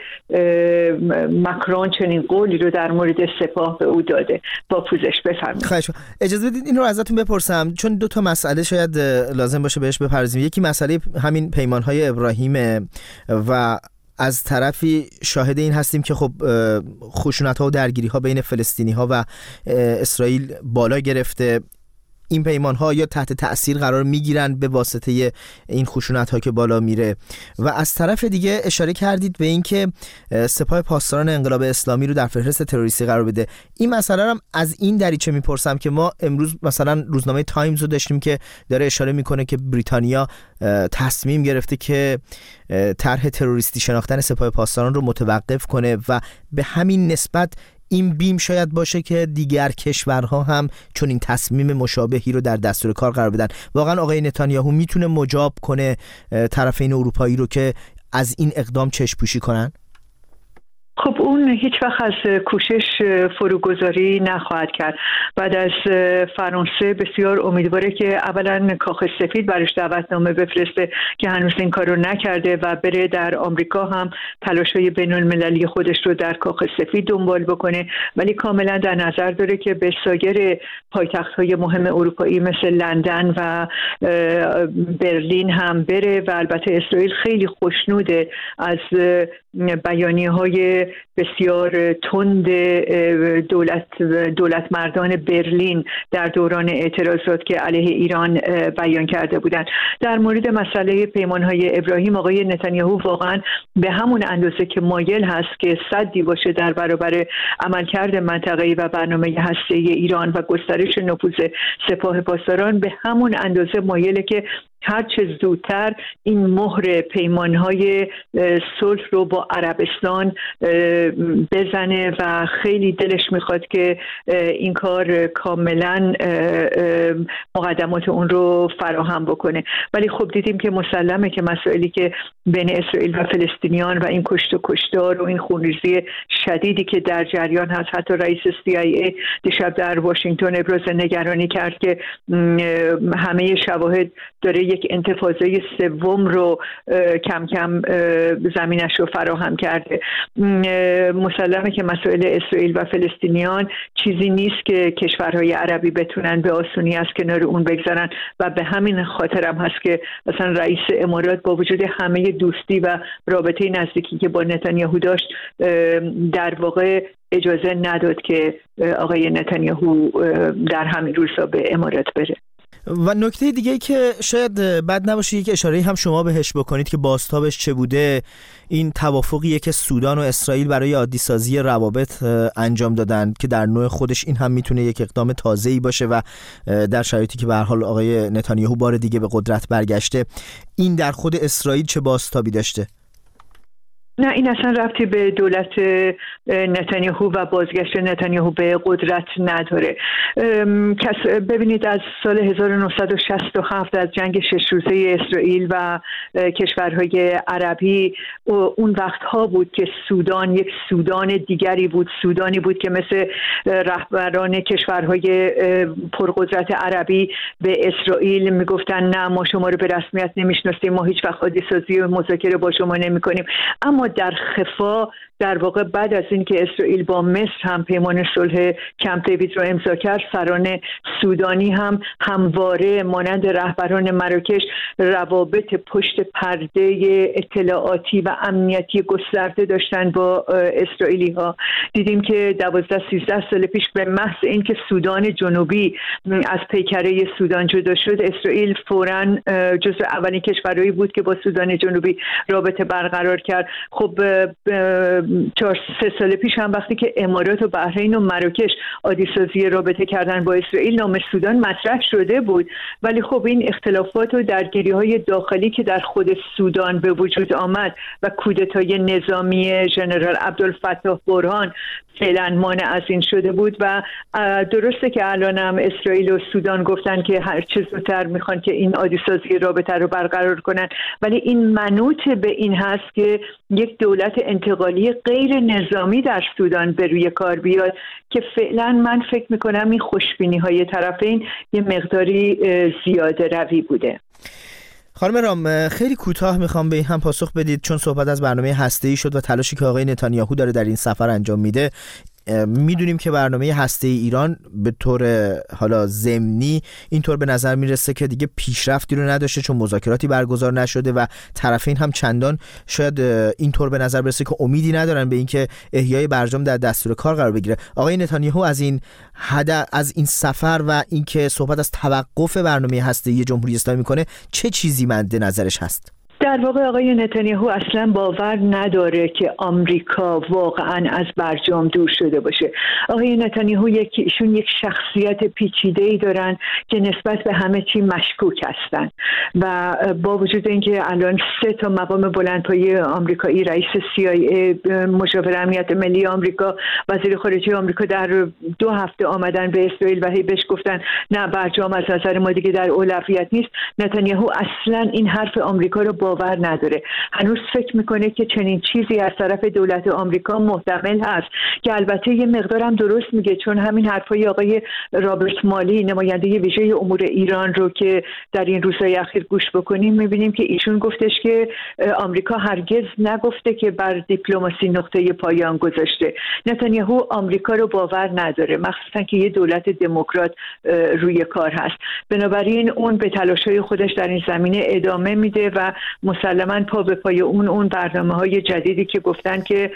مکرون چنین قولی رو در مورد سپاه به او داده. با پوزش بفرمایید. خواهش اجازه بدید این رو ازتون بپرسم، چون دو تا مسئله شاید لازم باشه بهش بپردازیم. یکی مسئله همین پیمان‌های ابراهیم و از طرفی شاهد این هستیم که خب خشونت‌ها و درگیری‌ها بین فلسطینی‌ها و اسرائیل بالا گرفته. این پیمان‌ها یا تحت تأثیر قرار می‌گیرن به واسطه این خشونت‌ها که بالا میره، و از طرف دیگه اشاره کردید به این که سپاه پاسداران انقلاب اسلامی رو در فهرست تروریستی قرار بده. این مسئله رو از این دریچه میپرسم که ما امروز مثلا روزنامه تایمز رو داشتیم که داره اشاره میکنه که بریتانیا تصمیم گرفته که طرح تروریستی شناختن سپاه پاسداران رو متوقف کنه و به همین نسبت این بیم شاید باشه که دیگر کشورها هم چون این تصمیم مشابهی رو در دستور کار قرار بدن. واقعا آقای نتانیاهو میتونه مجاب کنه طرفین اروپایی رو که از این اقدام چشم‌پوشی کنن؟ خب اون هیچ وقت از کوشش فروگذاری نخواهد کرد. بعد از فرانسه بسیار امیدواره که اولا کاخ سفید برش دعوتنامه بفرسته که هنوز این کار رو نکرده و بره در آمریکا هم تلاش‌های بین‌المللی خودش رو در کاخ سفید دنبال بکنه، ولی کاملا در نظر داره که به سایر پایتخت‌های مهم اروپایی مثل لندن و برلین هم بره و البته اسرائیل خیلی خوشنوده از بیانیه‌های بسیار تند دولت دولت مردان برلین در دوران اعتراضات که علیه ایران بیان کرده بودند. در مورد مسئله پیمان‌های ابراهیم، آقای نتانیاهو واقعا به همون اندازه که مایل هست که سدی باشه در برابر عملکرد منطقه‌ای و برنامه هسته‌ای ایران و گسترش نفوذ سپاه پاسداران، به همون اندازه مایله که هر چه زودتر این مهر پیمان‌های صلح رو با عربستان بزنه و خیلی دلش میخواد که این کار کاملا مقدمات اون رو فراهم بکنه. ولی خب دیدیم که مسلمه که مسائلی که بین اسرائیل و فلسطینیان و این کشت و کشتار و این خونریزی شدیدی که در جریان هست، حتی رئیس سی آی ای دیشب در واشنگتن ابراز نگرانی کرد که همه شواهد داره یک انتفاضه سوم رو کم کم زمینش رو فراهم کرده. مسلمه که مسائل اسرائیل و فلسطینیان چیزی نیست که کشورهای عربی بتونن به آسونی از کنار اون بگذارن و به همین خاطرم هست که مثلا رئیس امارات با وجود همه دوستی و رابطه نزدیکی که با نتانیاهو داشت، در واقع اجازه نداد که آقای نتانیاهو در همین روزها به امارات بره. و نکته دیگه که شاید بد نباشه یک اشاره هم شما بهش بکنید که بازتابش چه بوده، این توافقیه که سودان و اسرائیل برای عادی‌سازی روابط انجام دادن که در نوع خودش این هم میتونه یک اقدام تازه‌ای باشه و در شرایطی که به هر حال آقای نتانیاهو بار دیگه به قدرت برگشته، این در خود اسرائیل چه بازتابی داشته؟ نه، این اصلا ربطی به دولت نتانیاهو و بازگشت نتانیاهو به قدرت نداره. ببینید از سال هزار و نهصد و شصت و هفت از جنگ شش روزه اسرائیل و کشورهای عربی اون وقتها بود که سودان یک سودان دیگری بود، سودانی بود که مثل رهبران کشورهای پرقدرت عربی به اسرائیل میگفتن نه ما شما رو به رسمیت نمیشناسیم، ما هیچ وقت عادی‌سازی و مذاکره با شما نمیکنیم. اما در خفا در واقع بعد از اینکه اسرائیل با مصر هم پیمان صلح کمپ دیوید رو امضا کرد، سران سودانی هم همواره مانند رهبران مراکش روابط پشت پرده اطلاعاتی و امنیتی گسترده داشتن با اسرائیلی ها. دیدیم که دوازده سیزده سال پیش به محض اینکه سودان جنوبی از پیکره سودان جدا شد، اسرائیل فوراً جزو اولین کشورهایی بود که با سودان جنوبی رابطه برقرار کرد. خب چهار سه سال پیش هم وقتی که امارات و بحرین و مراکش عادی‌سازی رابطه کردن با اسرائیل، نام سودان مطرح شده بود، ولی خب این اختلافات و درگیری‌های داخلی که در خود سودان به وجود آمد و کودتای نظامی ژنرال عبدالفتاح برهان فعلا مانع از این شده بود. و درسته که الان هم اسرائیل و سودان گفتن که هر چه زودتر میخوان که این عادی‌سازی رابطه رو برقرار کنن، ولی این منوط به این هست که یک دولت انتقالی غیر نظامی در سودان به روی کار بیاد که فعلا من فکر میکنم این خوشبینی های طرفین یه مقداری زیاده روی بوده. خانم رام، خیلی کوتاه میخوام به این هم پاسخ بدید، چون صحبت از برنامه هسته‌ای شد و تلاشی که آقای نتانیاهو داره در این سفر انجام میده. میدونیم که برنامه هسته‌ای ایران به طور حالا ضمنی اینطور به نظر میرسه که دیگه پیشرفتی رو نداشته، چون مذاکراتی برگزار نشده و طرفین هم چندان شاید اینطور به نظر برسه که امیدی ندارن به اینکه احیای برجام در دستور کار قرار بگیره. آقای نتانیاهو از این هدف، از این سفر و اینکه صحبت از توقف برنامه هسته‌ای جمهوری اسلامی میکنه، چه چیزی مد نظرش هست؟ در واقع آقای نتانیاهو اصلا باور نداره که آمریکا واقعا از برجام دور شده باشه. آقای نتانیاهو یکیشون یک شخصیت پیچیده‌ای دارن که نسبت به همه چی مشکوک هستن و با وجود اینکه الان سه تا مقام بلندپایه آمریکایی، رئیس سی آی ای، مشاور امنیت ملی آمریکا، وزیر خارجه آمریکا در دو هفته آمدن به اسرائیل و هی بهش گفتن نه برجام از نظر ما دیگه در اولویت نیست، نتانیاهو اصلا این حرف آمریکا رو باور نداره. هنوز فکر میکنه که چنین چیزی از طرف دولت آمریکا محتمل هست که البته یه مقدارم درست میگه، چون همین حرفای آقای رابرت مالی، نماینده ویژه امور ایران رو که در این روزهای اخیر گوش بکنیم، میبینیم که ایشون گفتش که آمریکا هرگز نگفته که بر دیپلماسی نقطه پایان گذاشته. نتانیاهو آمریکا رو باور نداره، مخصوصا که یه دولت دموکرات روی کار هست. بنابراین اون به تلاش‌های خودش در این زمینه ادامه میده و مسلماً پا به پای اون اون برنامه‌های جدیدی که گفتن که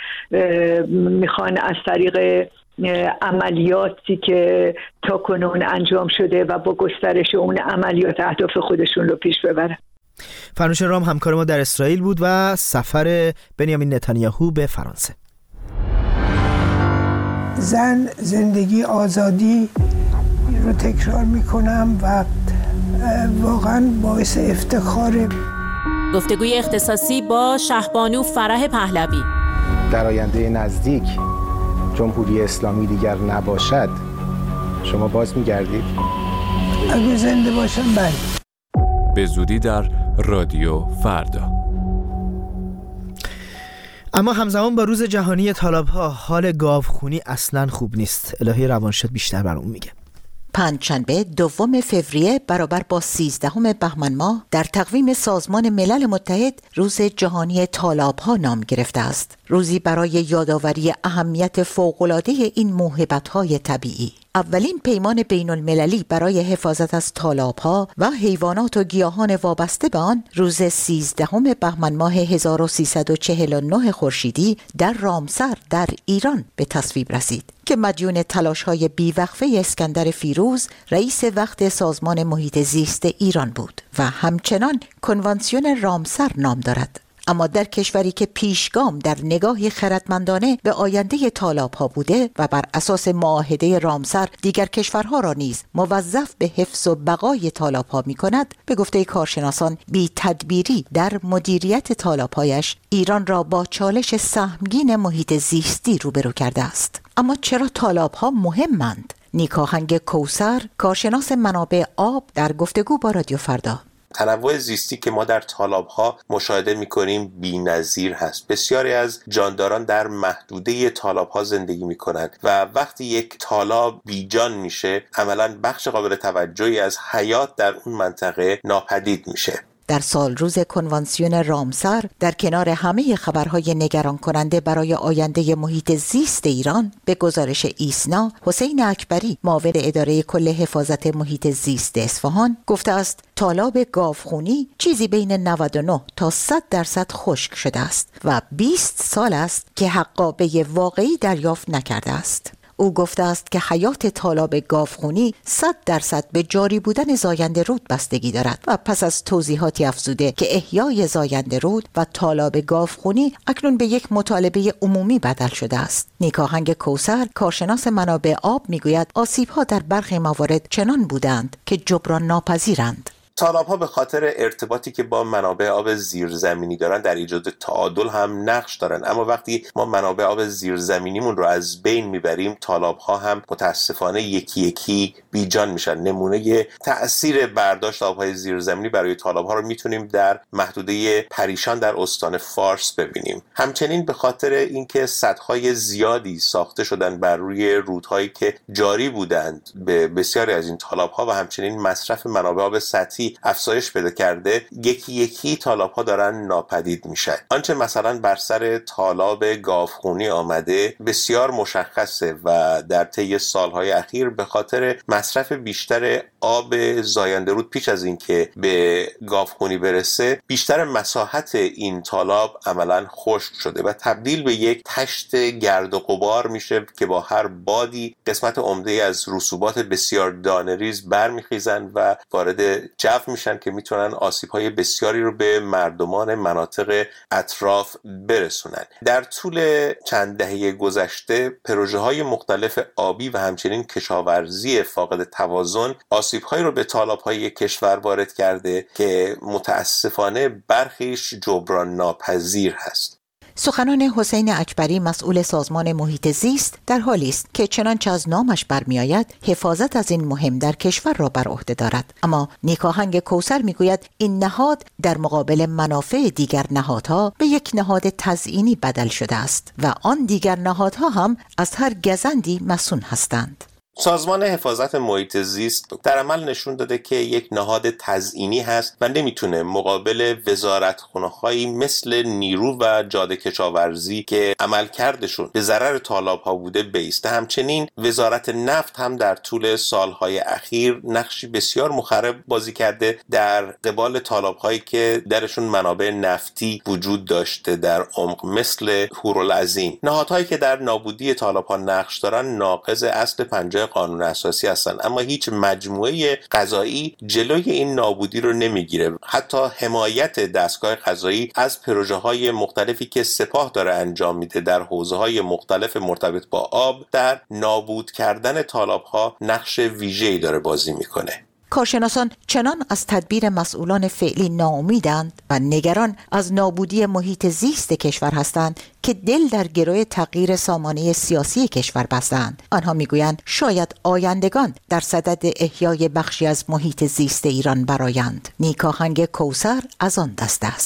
میخوان از طریق عملیاتی که تا کنون انجام شده و با گسترش اون عملیات اهداف خودشون رو پیش ببرن. فرنوش رام همکار ما در اسرائیل بود و سفر بنیامین نتانیاهو به فرانسه. زن، زندگی، آزادی رو تکرار میکنم و واقعا باعث افتخاره. گفتگوی اختصاصی با شهبانو فرح پهلوی. در آینده نزدیک جمهوری اسلامی دیگر نباشد، شما باز میگردید؟ اگه زنده باشم بله. به زودی در رادیو فردا. اما همزمان با روز جهانی طالب‌ها حال گاوخونی اصلاً خوب نیست. الهی روانشد بیشتر بر اون میگه. پنجشنبه دوم فوریه برابر با سیزدهم بهمن ماه در تقویم سازمان ملل متحد روز جهانی طالب‌ها نام گرفته است. روزی برای یادآوری اهمیت فوق‌العاده این موهبت‌های طبیعی. اولین پیمان بین المللی برای حفاظت از تالاب‌ها و حیوانات و گیاهان وابسته به آن روز سیزدهم بهمن ماه هزار و سیصد و چهل و نه خورشیدی در رامسر در ایران به تصویب رسید که مدیون تلاش‌های بیوقفه اسکندر فیروز رئیس وقت سازمان محیط زیست ایران بود و همچنان کنوانسیون رامسر نام دارد. اما در کشوری که پیشگام در نگاهی خردمندانه به آینده تالاب‌ها بوده و بر اساس معاهده رامسر دیگر کشورها را نیز موظف به حفظ و بقای تالاب‌ها می‌کند، به گفته کارشناسان بی تدبیری در مدیریت تالاب‌هایش ایران را با چالش سهمگین محیط زیستی روبرو کرده است. اما چرا تالاب‌ها مهمند؟ نیکاهنگ کوثر، کارشناس منابع آب، در گفتگو با رادیو فردا: تنوع زیستی که ما در تالاب‌ها مشاهده می‌کنیم بی‌نظیر هست. بسیاری از جانداران در محدوده تالاب‌ها زندگی می‌کنند و وقتی یک تالاب بیجان میشه، عملاً بخش قابل توجهی از حیات در اون منطقه ناپدید میشه. در سال روز کنوانسیون رامسر در کنار همه خبرهای نگران کننده برای آینده محیط زیست ایران، به گزارش ایسنا، حسین اکبری معاون اداره کل حفاظت محیط زیست اصفهان گفته است تالاب گاوخونی چیزی بین نود و نه تا صد درصد خشک شده است و بیست سال است که حقابه واقعی دریافت نکرده است. او گفته است که حیات تالاب گاوخونی صد درصد به جاری بودن زاینده رود بستگی دارد و پس از توضیحاتی افزوده که احیای زاینده رود و تالاب گاوخونی اکنون به یک مطالبه عمومی بدل شده است. نیکاهنگ کوثر، کارشناس منابع آب، میگوید آسیب‌ها در برخی موارد چنان بودند که جبران ناپذیرند. تالاب‌ها به خاطر ارتباطی که با منابع آب زیرزمینی دارن در ایجاد تعادل هم نقش دارن، اما وقتی ما منابع آب زیرزمینیمون رو از بین میبریم، تالاب‌ها هم متاسفانه یکی یکی بیجان میشن. نمونه تأثیر برداشت آب‌های زیرزمینی برای تالاب‌ها رو میتونیم در محدوده پریشان در استان فارس ببینیم. همچنین به خاطر اینکه سدهای زیادی ساخته شدن بر روی رودهایی که جاری بودند به بسیاری از این تالاب‌ها و همچنین مصرف منابع آب سطحی افزایش پیدا کرده، یکی یکی تالاب‌ها دارن ناپدید میشن. آنچه مثلا بر سر تالاب گاوخونی آمده بسیار مشخصه و در طی سالهای اخیر به خاطر مصرف بیشتر آب زاینده رود پیش از اینکه به گاوخونی برسه، بیشتر مساحت این تالاب عملاً خشک شده و تبدیل به یک تشت گرد و غبار میشه که با هر بادی قسمت عمده از رسوبات بسیار دانه‌ریز برمیخیزن و وارد جو میشن که میتونن آسیب‌های بسیاری رو به مردمان مناطق اطراف برسونن. در طول چند دهه گذشته پروژه‌های مختلف آبی و همچنین کشاورزی فاقد توازن آسیب‌هایی رو به تالاب‌های کشور وارد کرده که متاسفانه برخیش جبران ناپذیر هست. سخنان حسین اکبری، مسئول سازمان محیط زیست، در حالی است که چنانچه از نامش برمیآید حفاظت از این مهم در کشور را بر عهده دارد. اما نیکاهنگ کوثر میگوید این نهاد در مقابل منافع دیگر نهادها به یک نهاد تزیینی بدل شده است و آن دیگر نهادها هم از هر گزندی مسئول هستند. سازمان حفاظت محیط زیست در عمل نشون داده که یک نهاد تزیینی هست و نمیتونه مقابل وزارتخونه‌هایی مثل نیرو و جاده کشاورزی که عملکردشون به ضرر تالاب‌ها بوده بایسته. همچنین وزارت نفت هم در طول سالهای اخیر نقشی بسیار مخرب بازی کرده در قبال تالاب‌هایی که درشون منابع نفتی وجود داشته در عمق، مثل هورالعظیم. نهادهایی که در نابودی تالاب‌ها نقش دارن ناقض اصل پنجاه قانون اساسی هستند، اما هیچ مجموعه قضایی جلوی این نابودی رو نمیگیره. حتی حمایت دستگاه قضایی از پروژه‌های مختلفی که سپاه داره انجام میده در حوزه‌های مختلف مرتبط با آب در نابود کردن تالاب‌ها نقش ویژه‌ای داره بازی میکنه. کارشناسان چنان از تدبیر مسئولان فعلی ناامیدند و نگران از نابودی محیط زیست کشور هستند که دل در گروه تغییر سامانه سیاسی کشور بستند. آنها میگویند شاید آیندگان در صدد احیای بخشی از محیط زیست ایران برآیند. نیکاهنگ کوثر از آن دست است.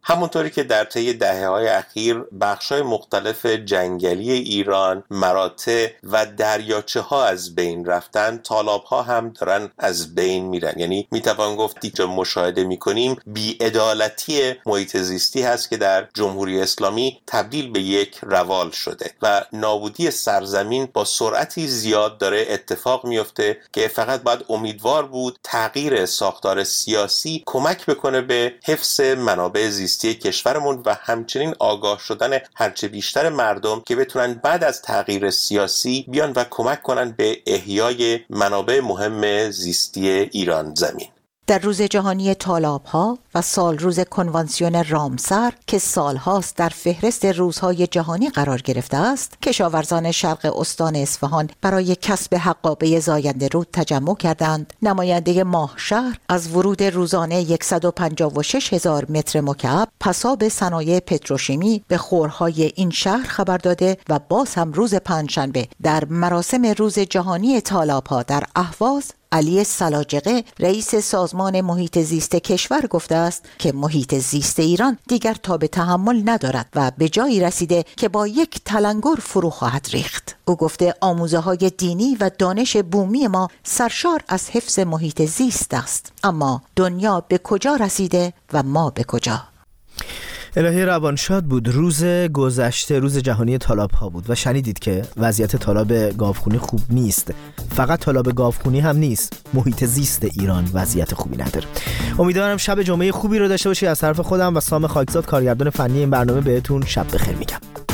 همونطوری که در طی دهه‌های اخیر بخش‌های مختلف جنگلی ایران، مراتع و دریاچه‌ها از بین رفتن، تالاب‌ها هم دارن از بین میرن. یعنی میتوان گفت که مشاهده میکنیم بی‌عدالتی محیط زیستی هست که در جمهوری اسلامی تبدیل به یک روال شده و نابودی سرزمین با سرعتی زیاد داره اتفاق میفته که فقط باید امیدوار بود تغییر ساختار سیاسی کمک بکنه به حفظ منابع زیستی کشورمون و همچنین آگاه شدن هرچه بیشتر مردم که بتونن بعد از تغییر سیاسی بیان و کمک کنن به احیای منابع مهم زیستی ایران زمین. در روز جهانی تالاب‌ها و سال روز کنوانسیون رامسر که سالهاست در فهرست روزهای جهانی قرار گرفته است، کشاورزان شرق استان اصفهان برای کسب حقابه زاینده رود تجمع کردند. نماینده ماهشهر از ورود روزانه صد و پنجاه و شش هزار متر مکعب پساب صنایع پتروشیمی به خورهای این شهر خبر داده و باز هم روز پنجشنبه در مراسم روز جهانی تالاب‌ها در اهواز، علی سلاجقه رئیس سازمان محیط زیست کشور گفته است که محیط زیست ایران دیگر تاب تحمل ندارد و به جایی رسیده که با یک تلنگر فرو خواهد ریخت. او گفته آموزه های دینی و دانش بومی ما سرشار از حفظ محیط زیست است، اما دنیا به کجا رسیده و ما به کجا؟ الهی روانشاد بود. روز گذشته روز جهانی طالاب ها بود و شنیدید که وضعیت طالاب گاوخونی خوب نیست. فقط طالاب گاوخونی هم نیست، محیط زیست ایران وضعیت خوبی نداره. امیدوارم شب جمعه خوبی رو داشته باشی. از طرف خودم و سام خاکزاد کارگردان فنی این برنامه بهتون شب بخیر میگم.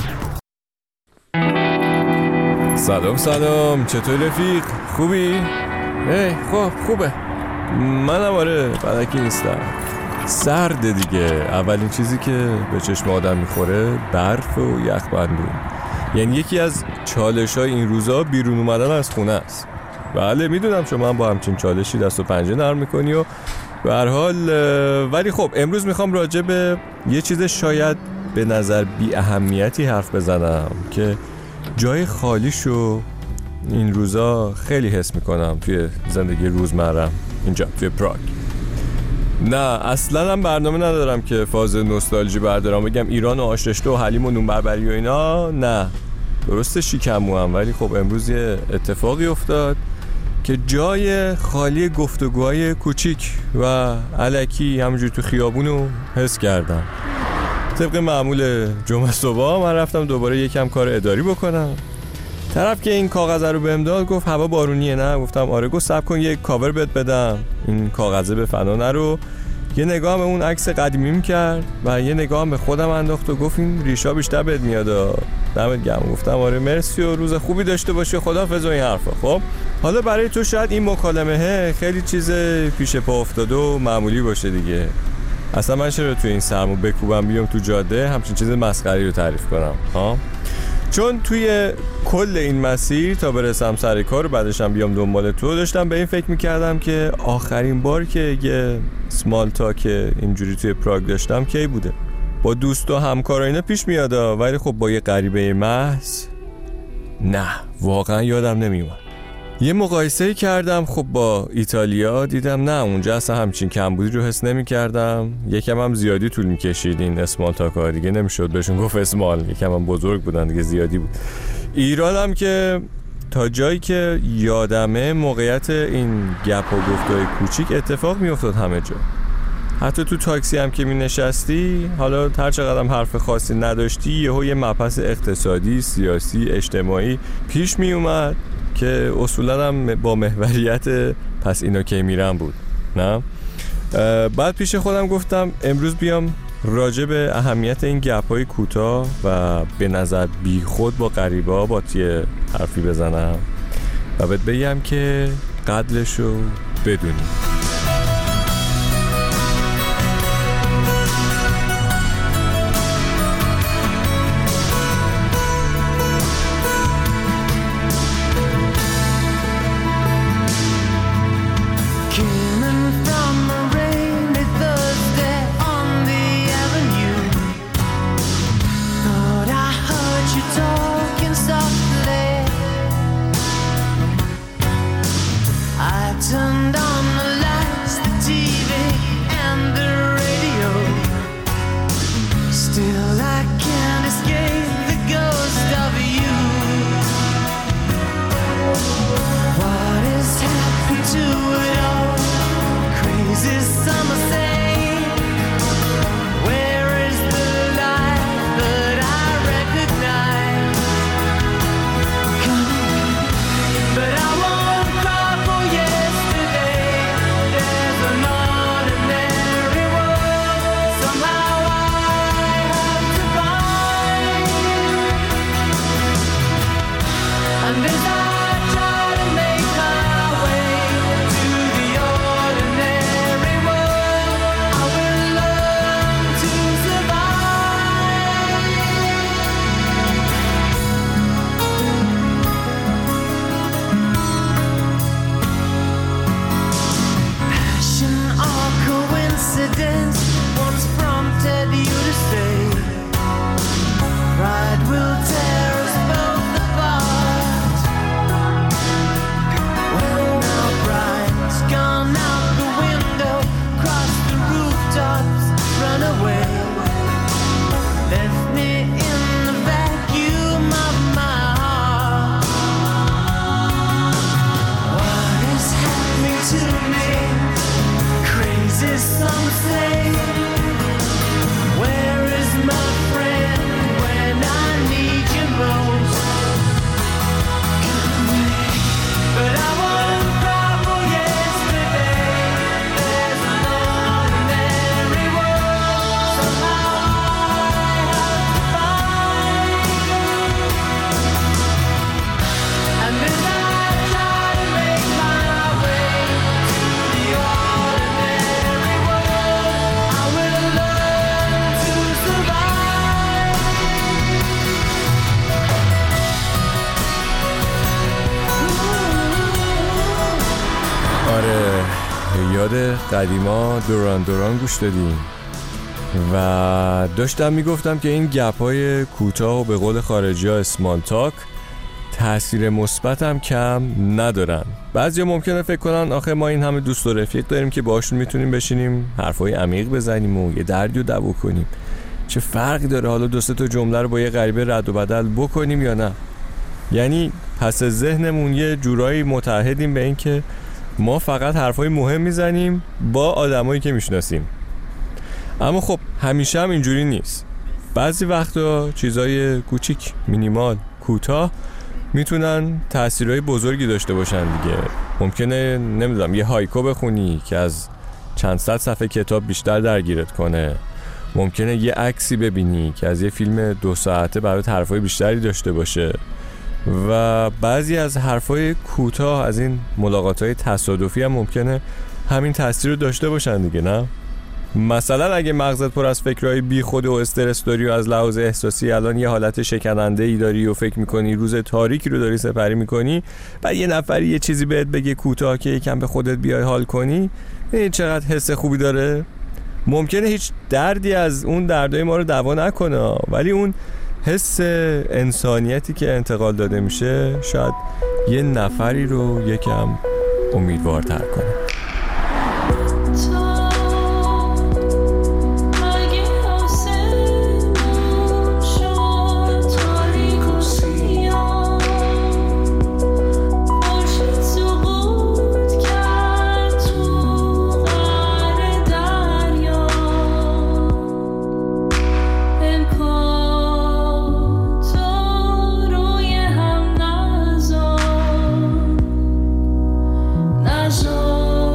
سلام سلام، چطور رفیق؟ خوبی؟ ای خب خوبه. منم آره بدکی نیستم. سرده دیگه. اولین چیزی که به چشم آدم میخوره برف و یخبندون. یعنی یکی از چالش‌های این روزا بیرون اومدن از خونه است. بله میدونم شما هم با همچین چالشی دست و پنجه نرم میکنی و به هر حال، ولی خب امروز میخوام راجع به یه چیز شاید به نظر بی اهمیتی حرف بزنم که جای خالیشو این روزا خیلی حس میکنم توی زندگی روزمرم اینجا توی پراگ. نه اصلا هم برنامه ندارم که فاز نوستالژی بردارم بگم ایران و آش رشته و حلیم و نون بربری و اینا. نه درسته شیکمو هم، ولی خب امروز یه اتفاقی افتاد که جای خالی گفتگوهای کوچیک و الکی همونجور تو خیابونو حس کردم. طبق معمول جمعه صبح من رفتم دوباره یکم کار اداری بکنم. طرف که این کاغذ رو بهم داد گفت هوا بارونیه. نه گفتم آره. گفت صبر کن یه کاور بهت بدم این کاغذه به فنا نرو. یه نگاه به اون عکس قدیمیم کرد و یه نگاه به خودم انداخت و گفت این ریشا بیشتر بهت میاد. دمت گرم. گفتم آره مرسی و روز خوبی داشته باشی، خداحافظ و این حرفا. خب حالا برای تو شاید این مکالمه خیلی چیز پیش پا افتاده و معمولی باشه دیگه. اصلا من چرا تو این سرمو بکوبم بیام تو جاده همچین چیز مسخری رو تعریف کنم ها؟ چون توی کل این مسیر تا برسم سر کار و بعدشم بیام دنبال تو داشتم به این فکر میکردم که آخرین بار که یه سمال تاک اینجوری توی پراگ داشتم کی بوده. با دوست و همکار اینا پیش میاد، ولی خب با یه غریبه محض نه واقعا یادم نمیومد. یه مقایسه کردم خب با ایتالیا، دیدم نه اونجا اصلا همچین کمبودی رو حس نمی کردم. یکم هم زیادی طول می کشید این اسمال تاکا دیگه، نمیشد بهشون گفت اسمال، یکم هم بزرگ بودن دیگه، زیادی بود. ایران هم که تا جایی که یادمه موقعیت این گپ و گفتای کوچیک اتفاق می افتاد همه جا. حتی تو تاکسی هم که می نشستی، حالا هر چقدر هم حرف خاصی نداشتی، یهو یه مبحث اقتصادی، سیاسی، اجتماعی پیش می اومد که اصولا هم با محوریت پس اینا که میرم بود. نه بعد پیش خودم گفتم امروز بیام راجع به اهمیت این گپ‌های کوتاه و به نظر بی خود با غریبه‌ها با تیه حرفی بزنم و بهت بگم که قدرشو بدونی. Turned on the light. یاد قدیما دوران دوران گوش دادیم و داشتم میگفتم که این گپ های کوتاه و به قول خارجی ها اسمال تاک تأثیر مثبت هم کم ندارن. بعضیا ممکنه فکر کنن آخه ما این همه دوست و رفیق داریم که باشون میتونیم بشینیم حرفای عمیق بزنیم و یه دردی رو دوا کنیم، چه فرقی داره حالا دو سه تا جمله رو با یه غریبه رد و بدل بکنیم یا نه؟ یعنی پس ذهنمون یه جورایی متعهدیم به این که ما فقط حرفای مهم میزنیم با آدمایی که میشناسیم. اما خب همیشه هم اینجوری نیست. بعضی وقتا چیزای کوچیک، مینیمال، کوتاه میتونن تأثیرهای بزرگی داشته باشن دیگه. ممکنه نمیدونم یه هایکو بخونی که از چند صد صفحه کتاب بیشتر درگیرت کنه. ممکنه یه عکسی ببینی که از یه فیلم دو ساعته برات حرفای بیشتری داشته باشه. و بعضی از حرفای کوتاه از این ملاقات‌های تصادفی هم ممکنه همین تأثیر رو داشته باشن دیگه، نه؟ مثلا اگه مغزت پر از فکرهای بی خود و استرس داری و از لحاظ احساسی الان یه حالت شکننده ای داری و فکر میکنی روز تاریکی رو داری سپری میکنی، بعد یه نفری یه چیزی بهت بگه کوتاه که یکم به خودت بیای حال کنی، این چقدر حس خوبی داره. ممکنه هیچ دردی از اون دردای ما رو دوا نکنه، ولی اون حس انسانیتی که انتقال داده میشه شاید یه نفری رو یکم امیدوارتر کنه. So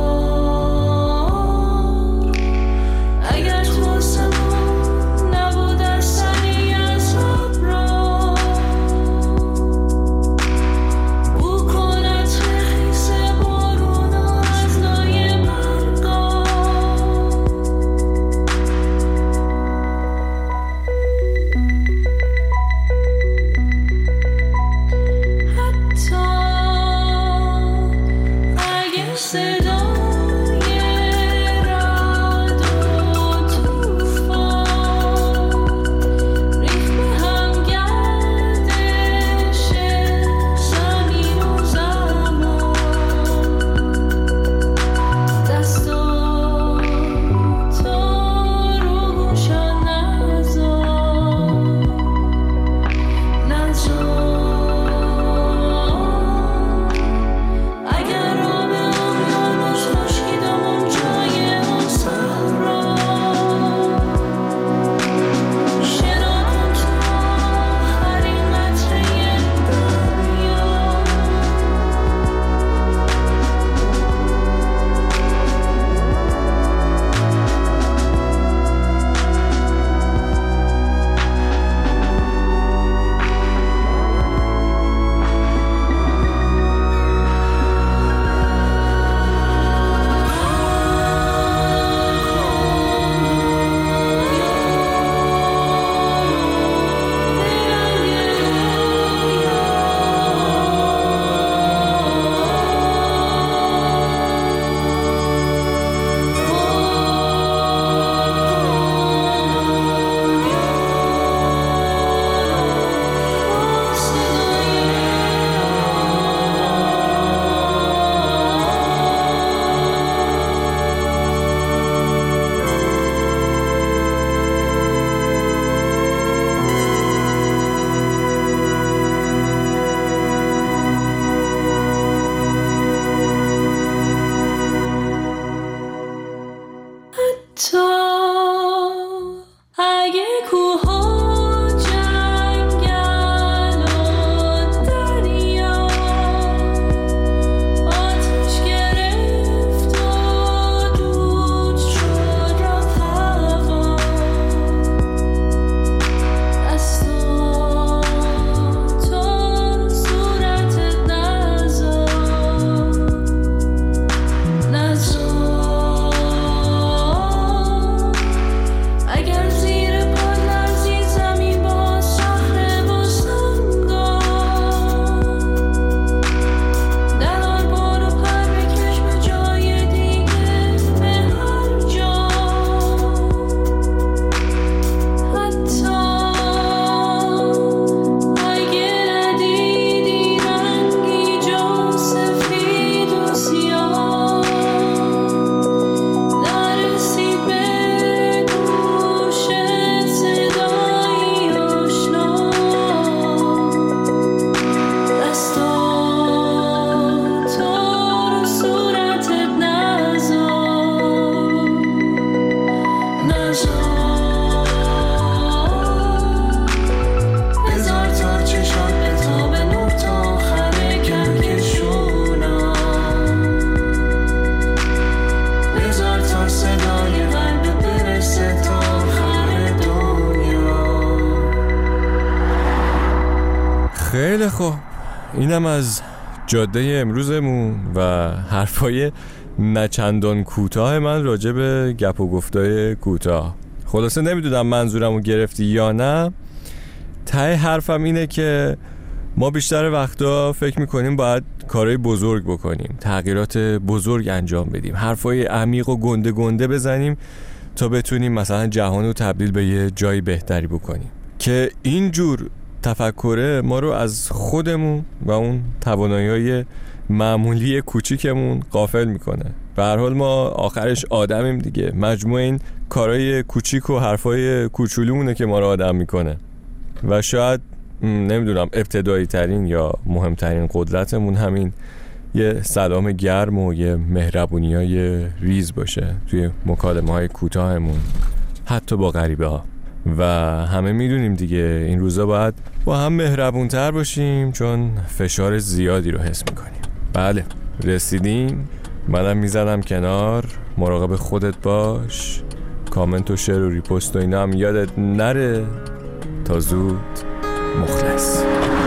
خیلی خوب، اینم از جاده امروزمون و حرفای نچندان کوتاه من راجع به گپ و گفتای کوتاه. خلاصه نمیدونم منظورمو گرفتی یا نه. ته حرفم اینه که ما بیشتر وقتا فکر میکنیم باید کارهای بزرگ بکنیم، تغییرات بزرگ انجام بدیم، حرفای عمیق و گنده گنده بزنیم تا بتونیم مثلا جهان رو تبدیل به یه جای بهتری بکنیم، که اینجور تفکره ما رو از خودمون و اون توانایی‌های معمولی کوچیکمون غافل میکنه. به هر حال ما آخرش آدمیم دیگه، مجموع این کارهای کوچیک و حرفای کوچولومونه که ما رو آدم میکنه و شاید نمیدونم ابتدایی ترین یا مهمترین قدرتمون همین یه سلام گرم و یه مهربونی های ریز باشه توی مکالمه های کوتاهمون، حتی با غریبه ها. و همه میدونیم دیگه این روزا باید با هم مهربون تر باشیم چون فشار زیادی رو حس میکنیم. بله رسیدیم، منم میزنم کنار. مراقب خودت باش، کامنت و شیر و ریپوست و اینا هم یادت نره. تا زود، مخلص.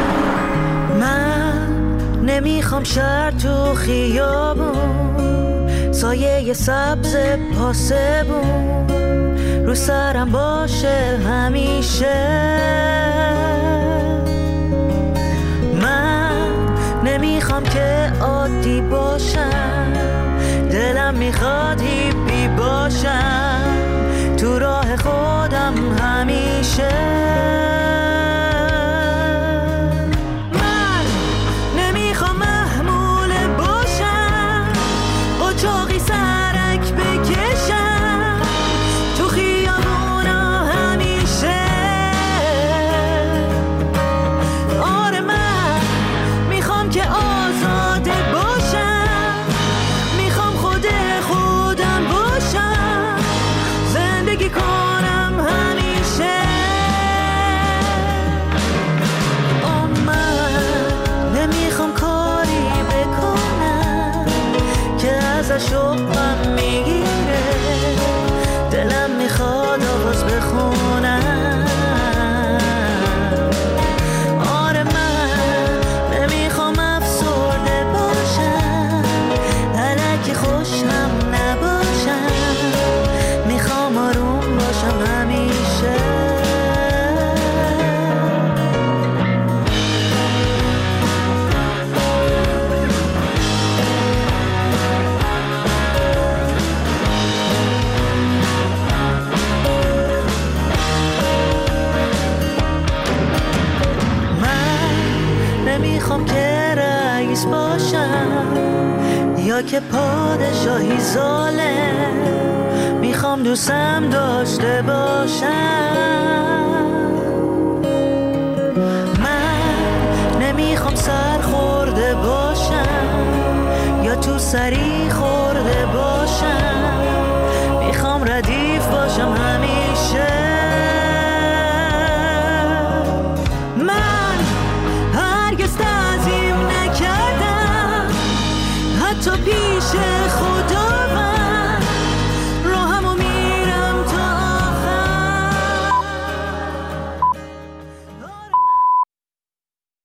من نمیخوام شهر تو خیابون، سایه سبز پاسبون رو سرم باشه همیشه. من نمیخوام که عادی باشم، دلم میخواد هیپی باشم تو راه خودم همیشه. شوقم میگیره، دلم میخواد آواز بخونم. آره من نمیخوام افسرده باشم، الکی خوشم نباشم، میخوام آروم باشم همیشه. نمیخوام که رئیس باشم یا که پادشاهی ظالم، میخوام دوستم داشته باشم. من نمیخوام سر خورده باشم یا تو سری خورده باشم، میخوام ردیف باشم همیشه. من هرگز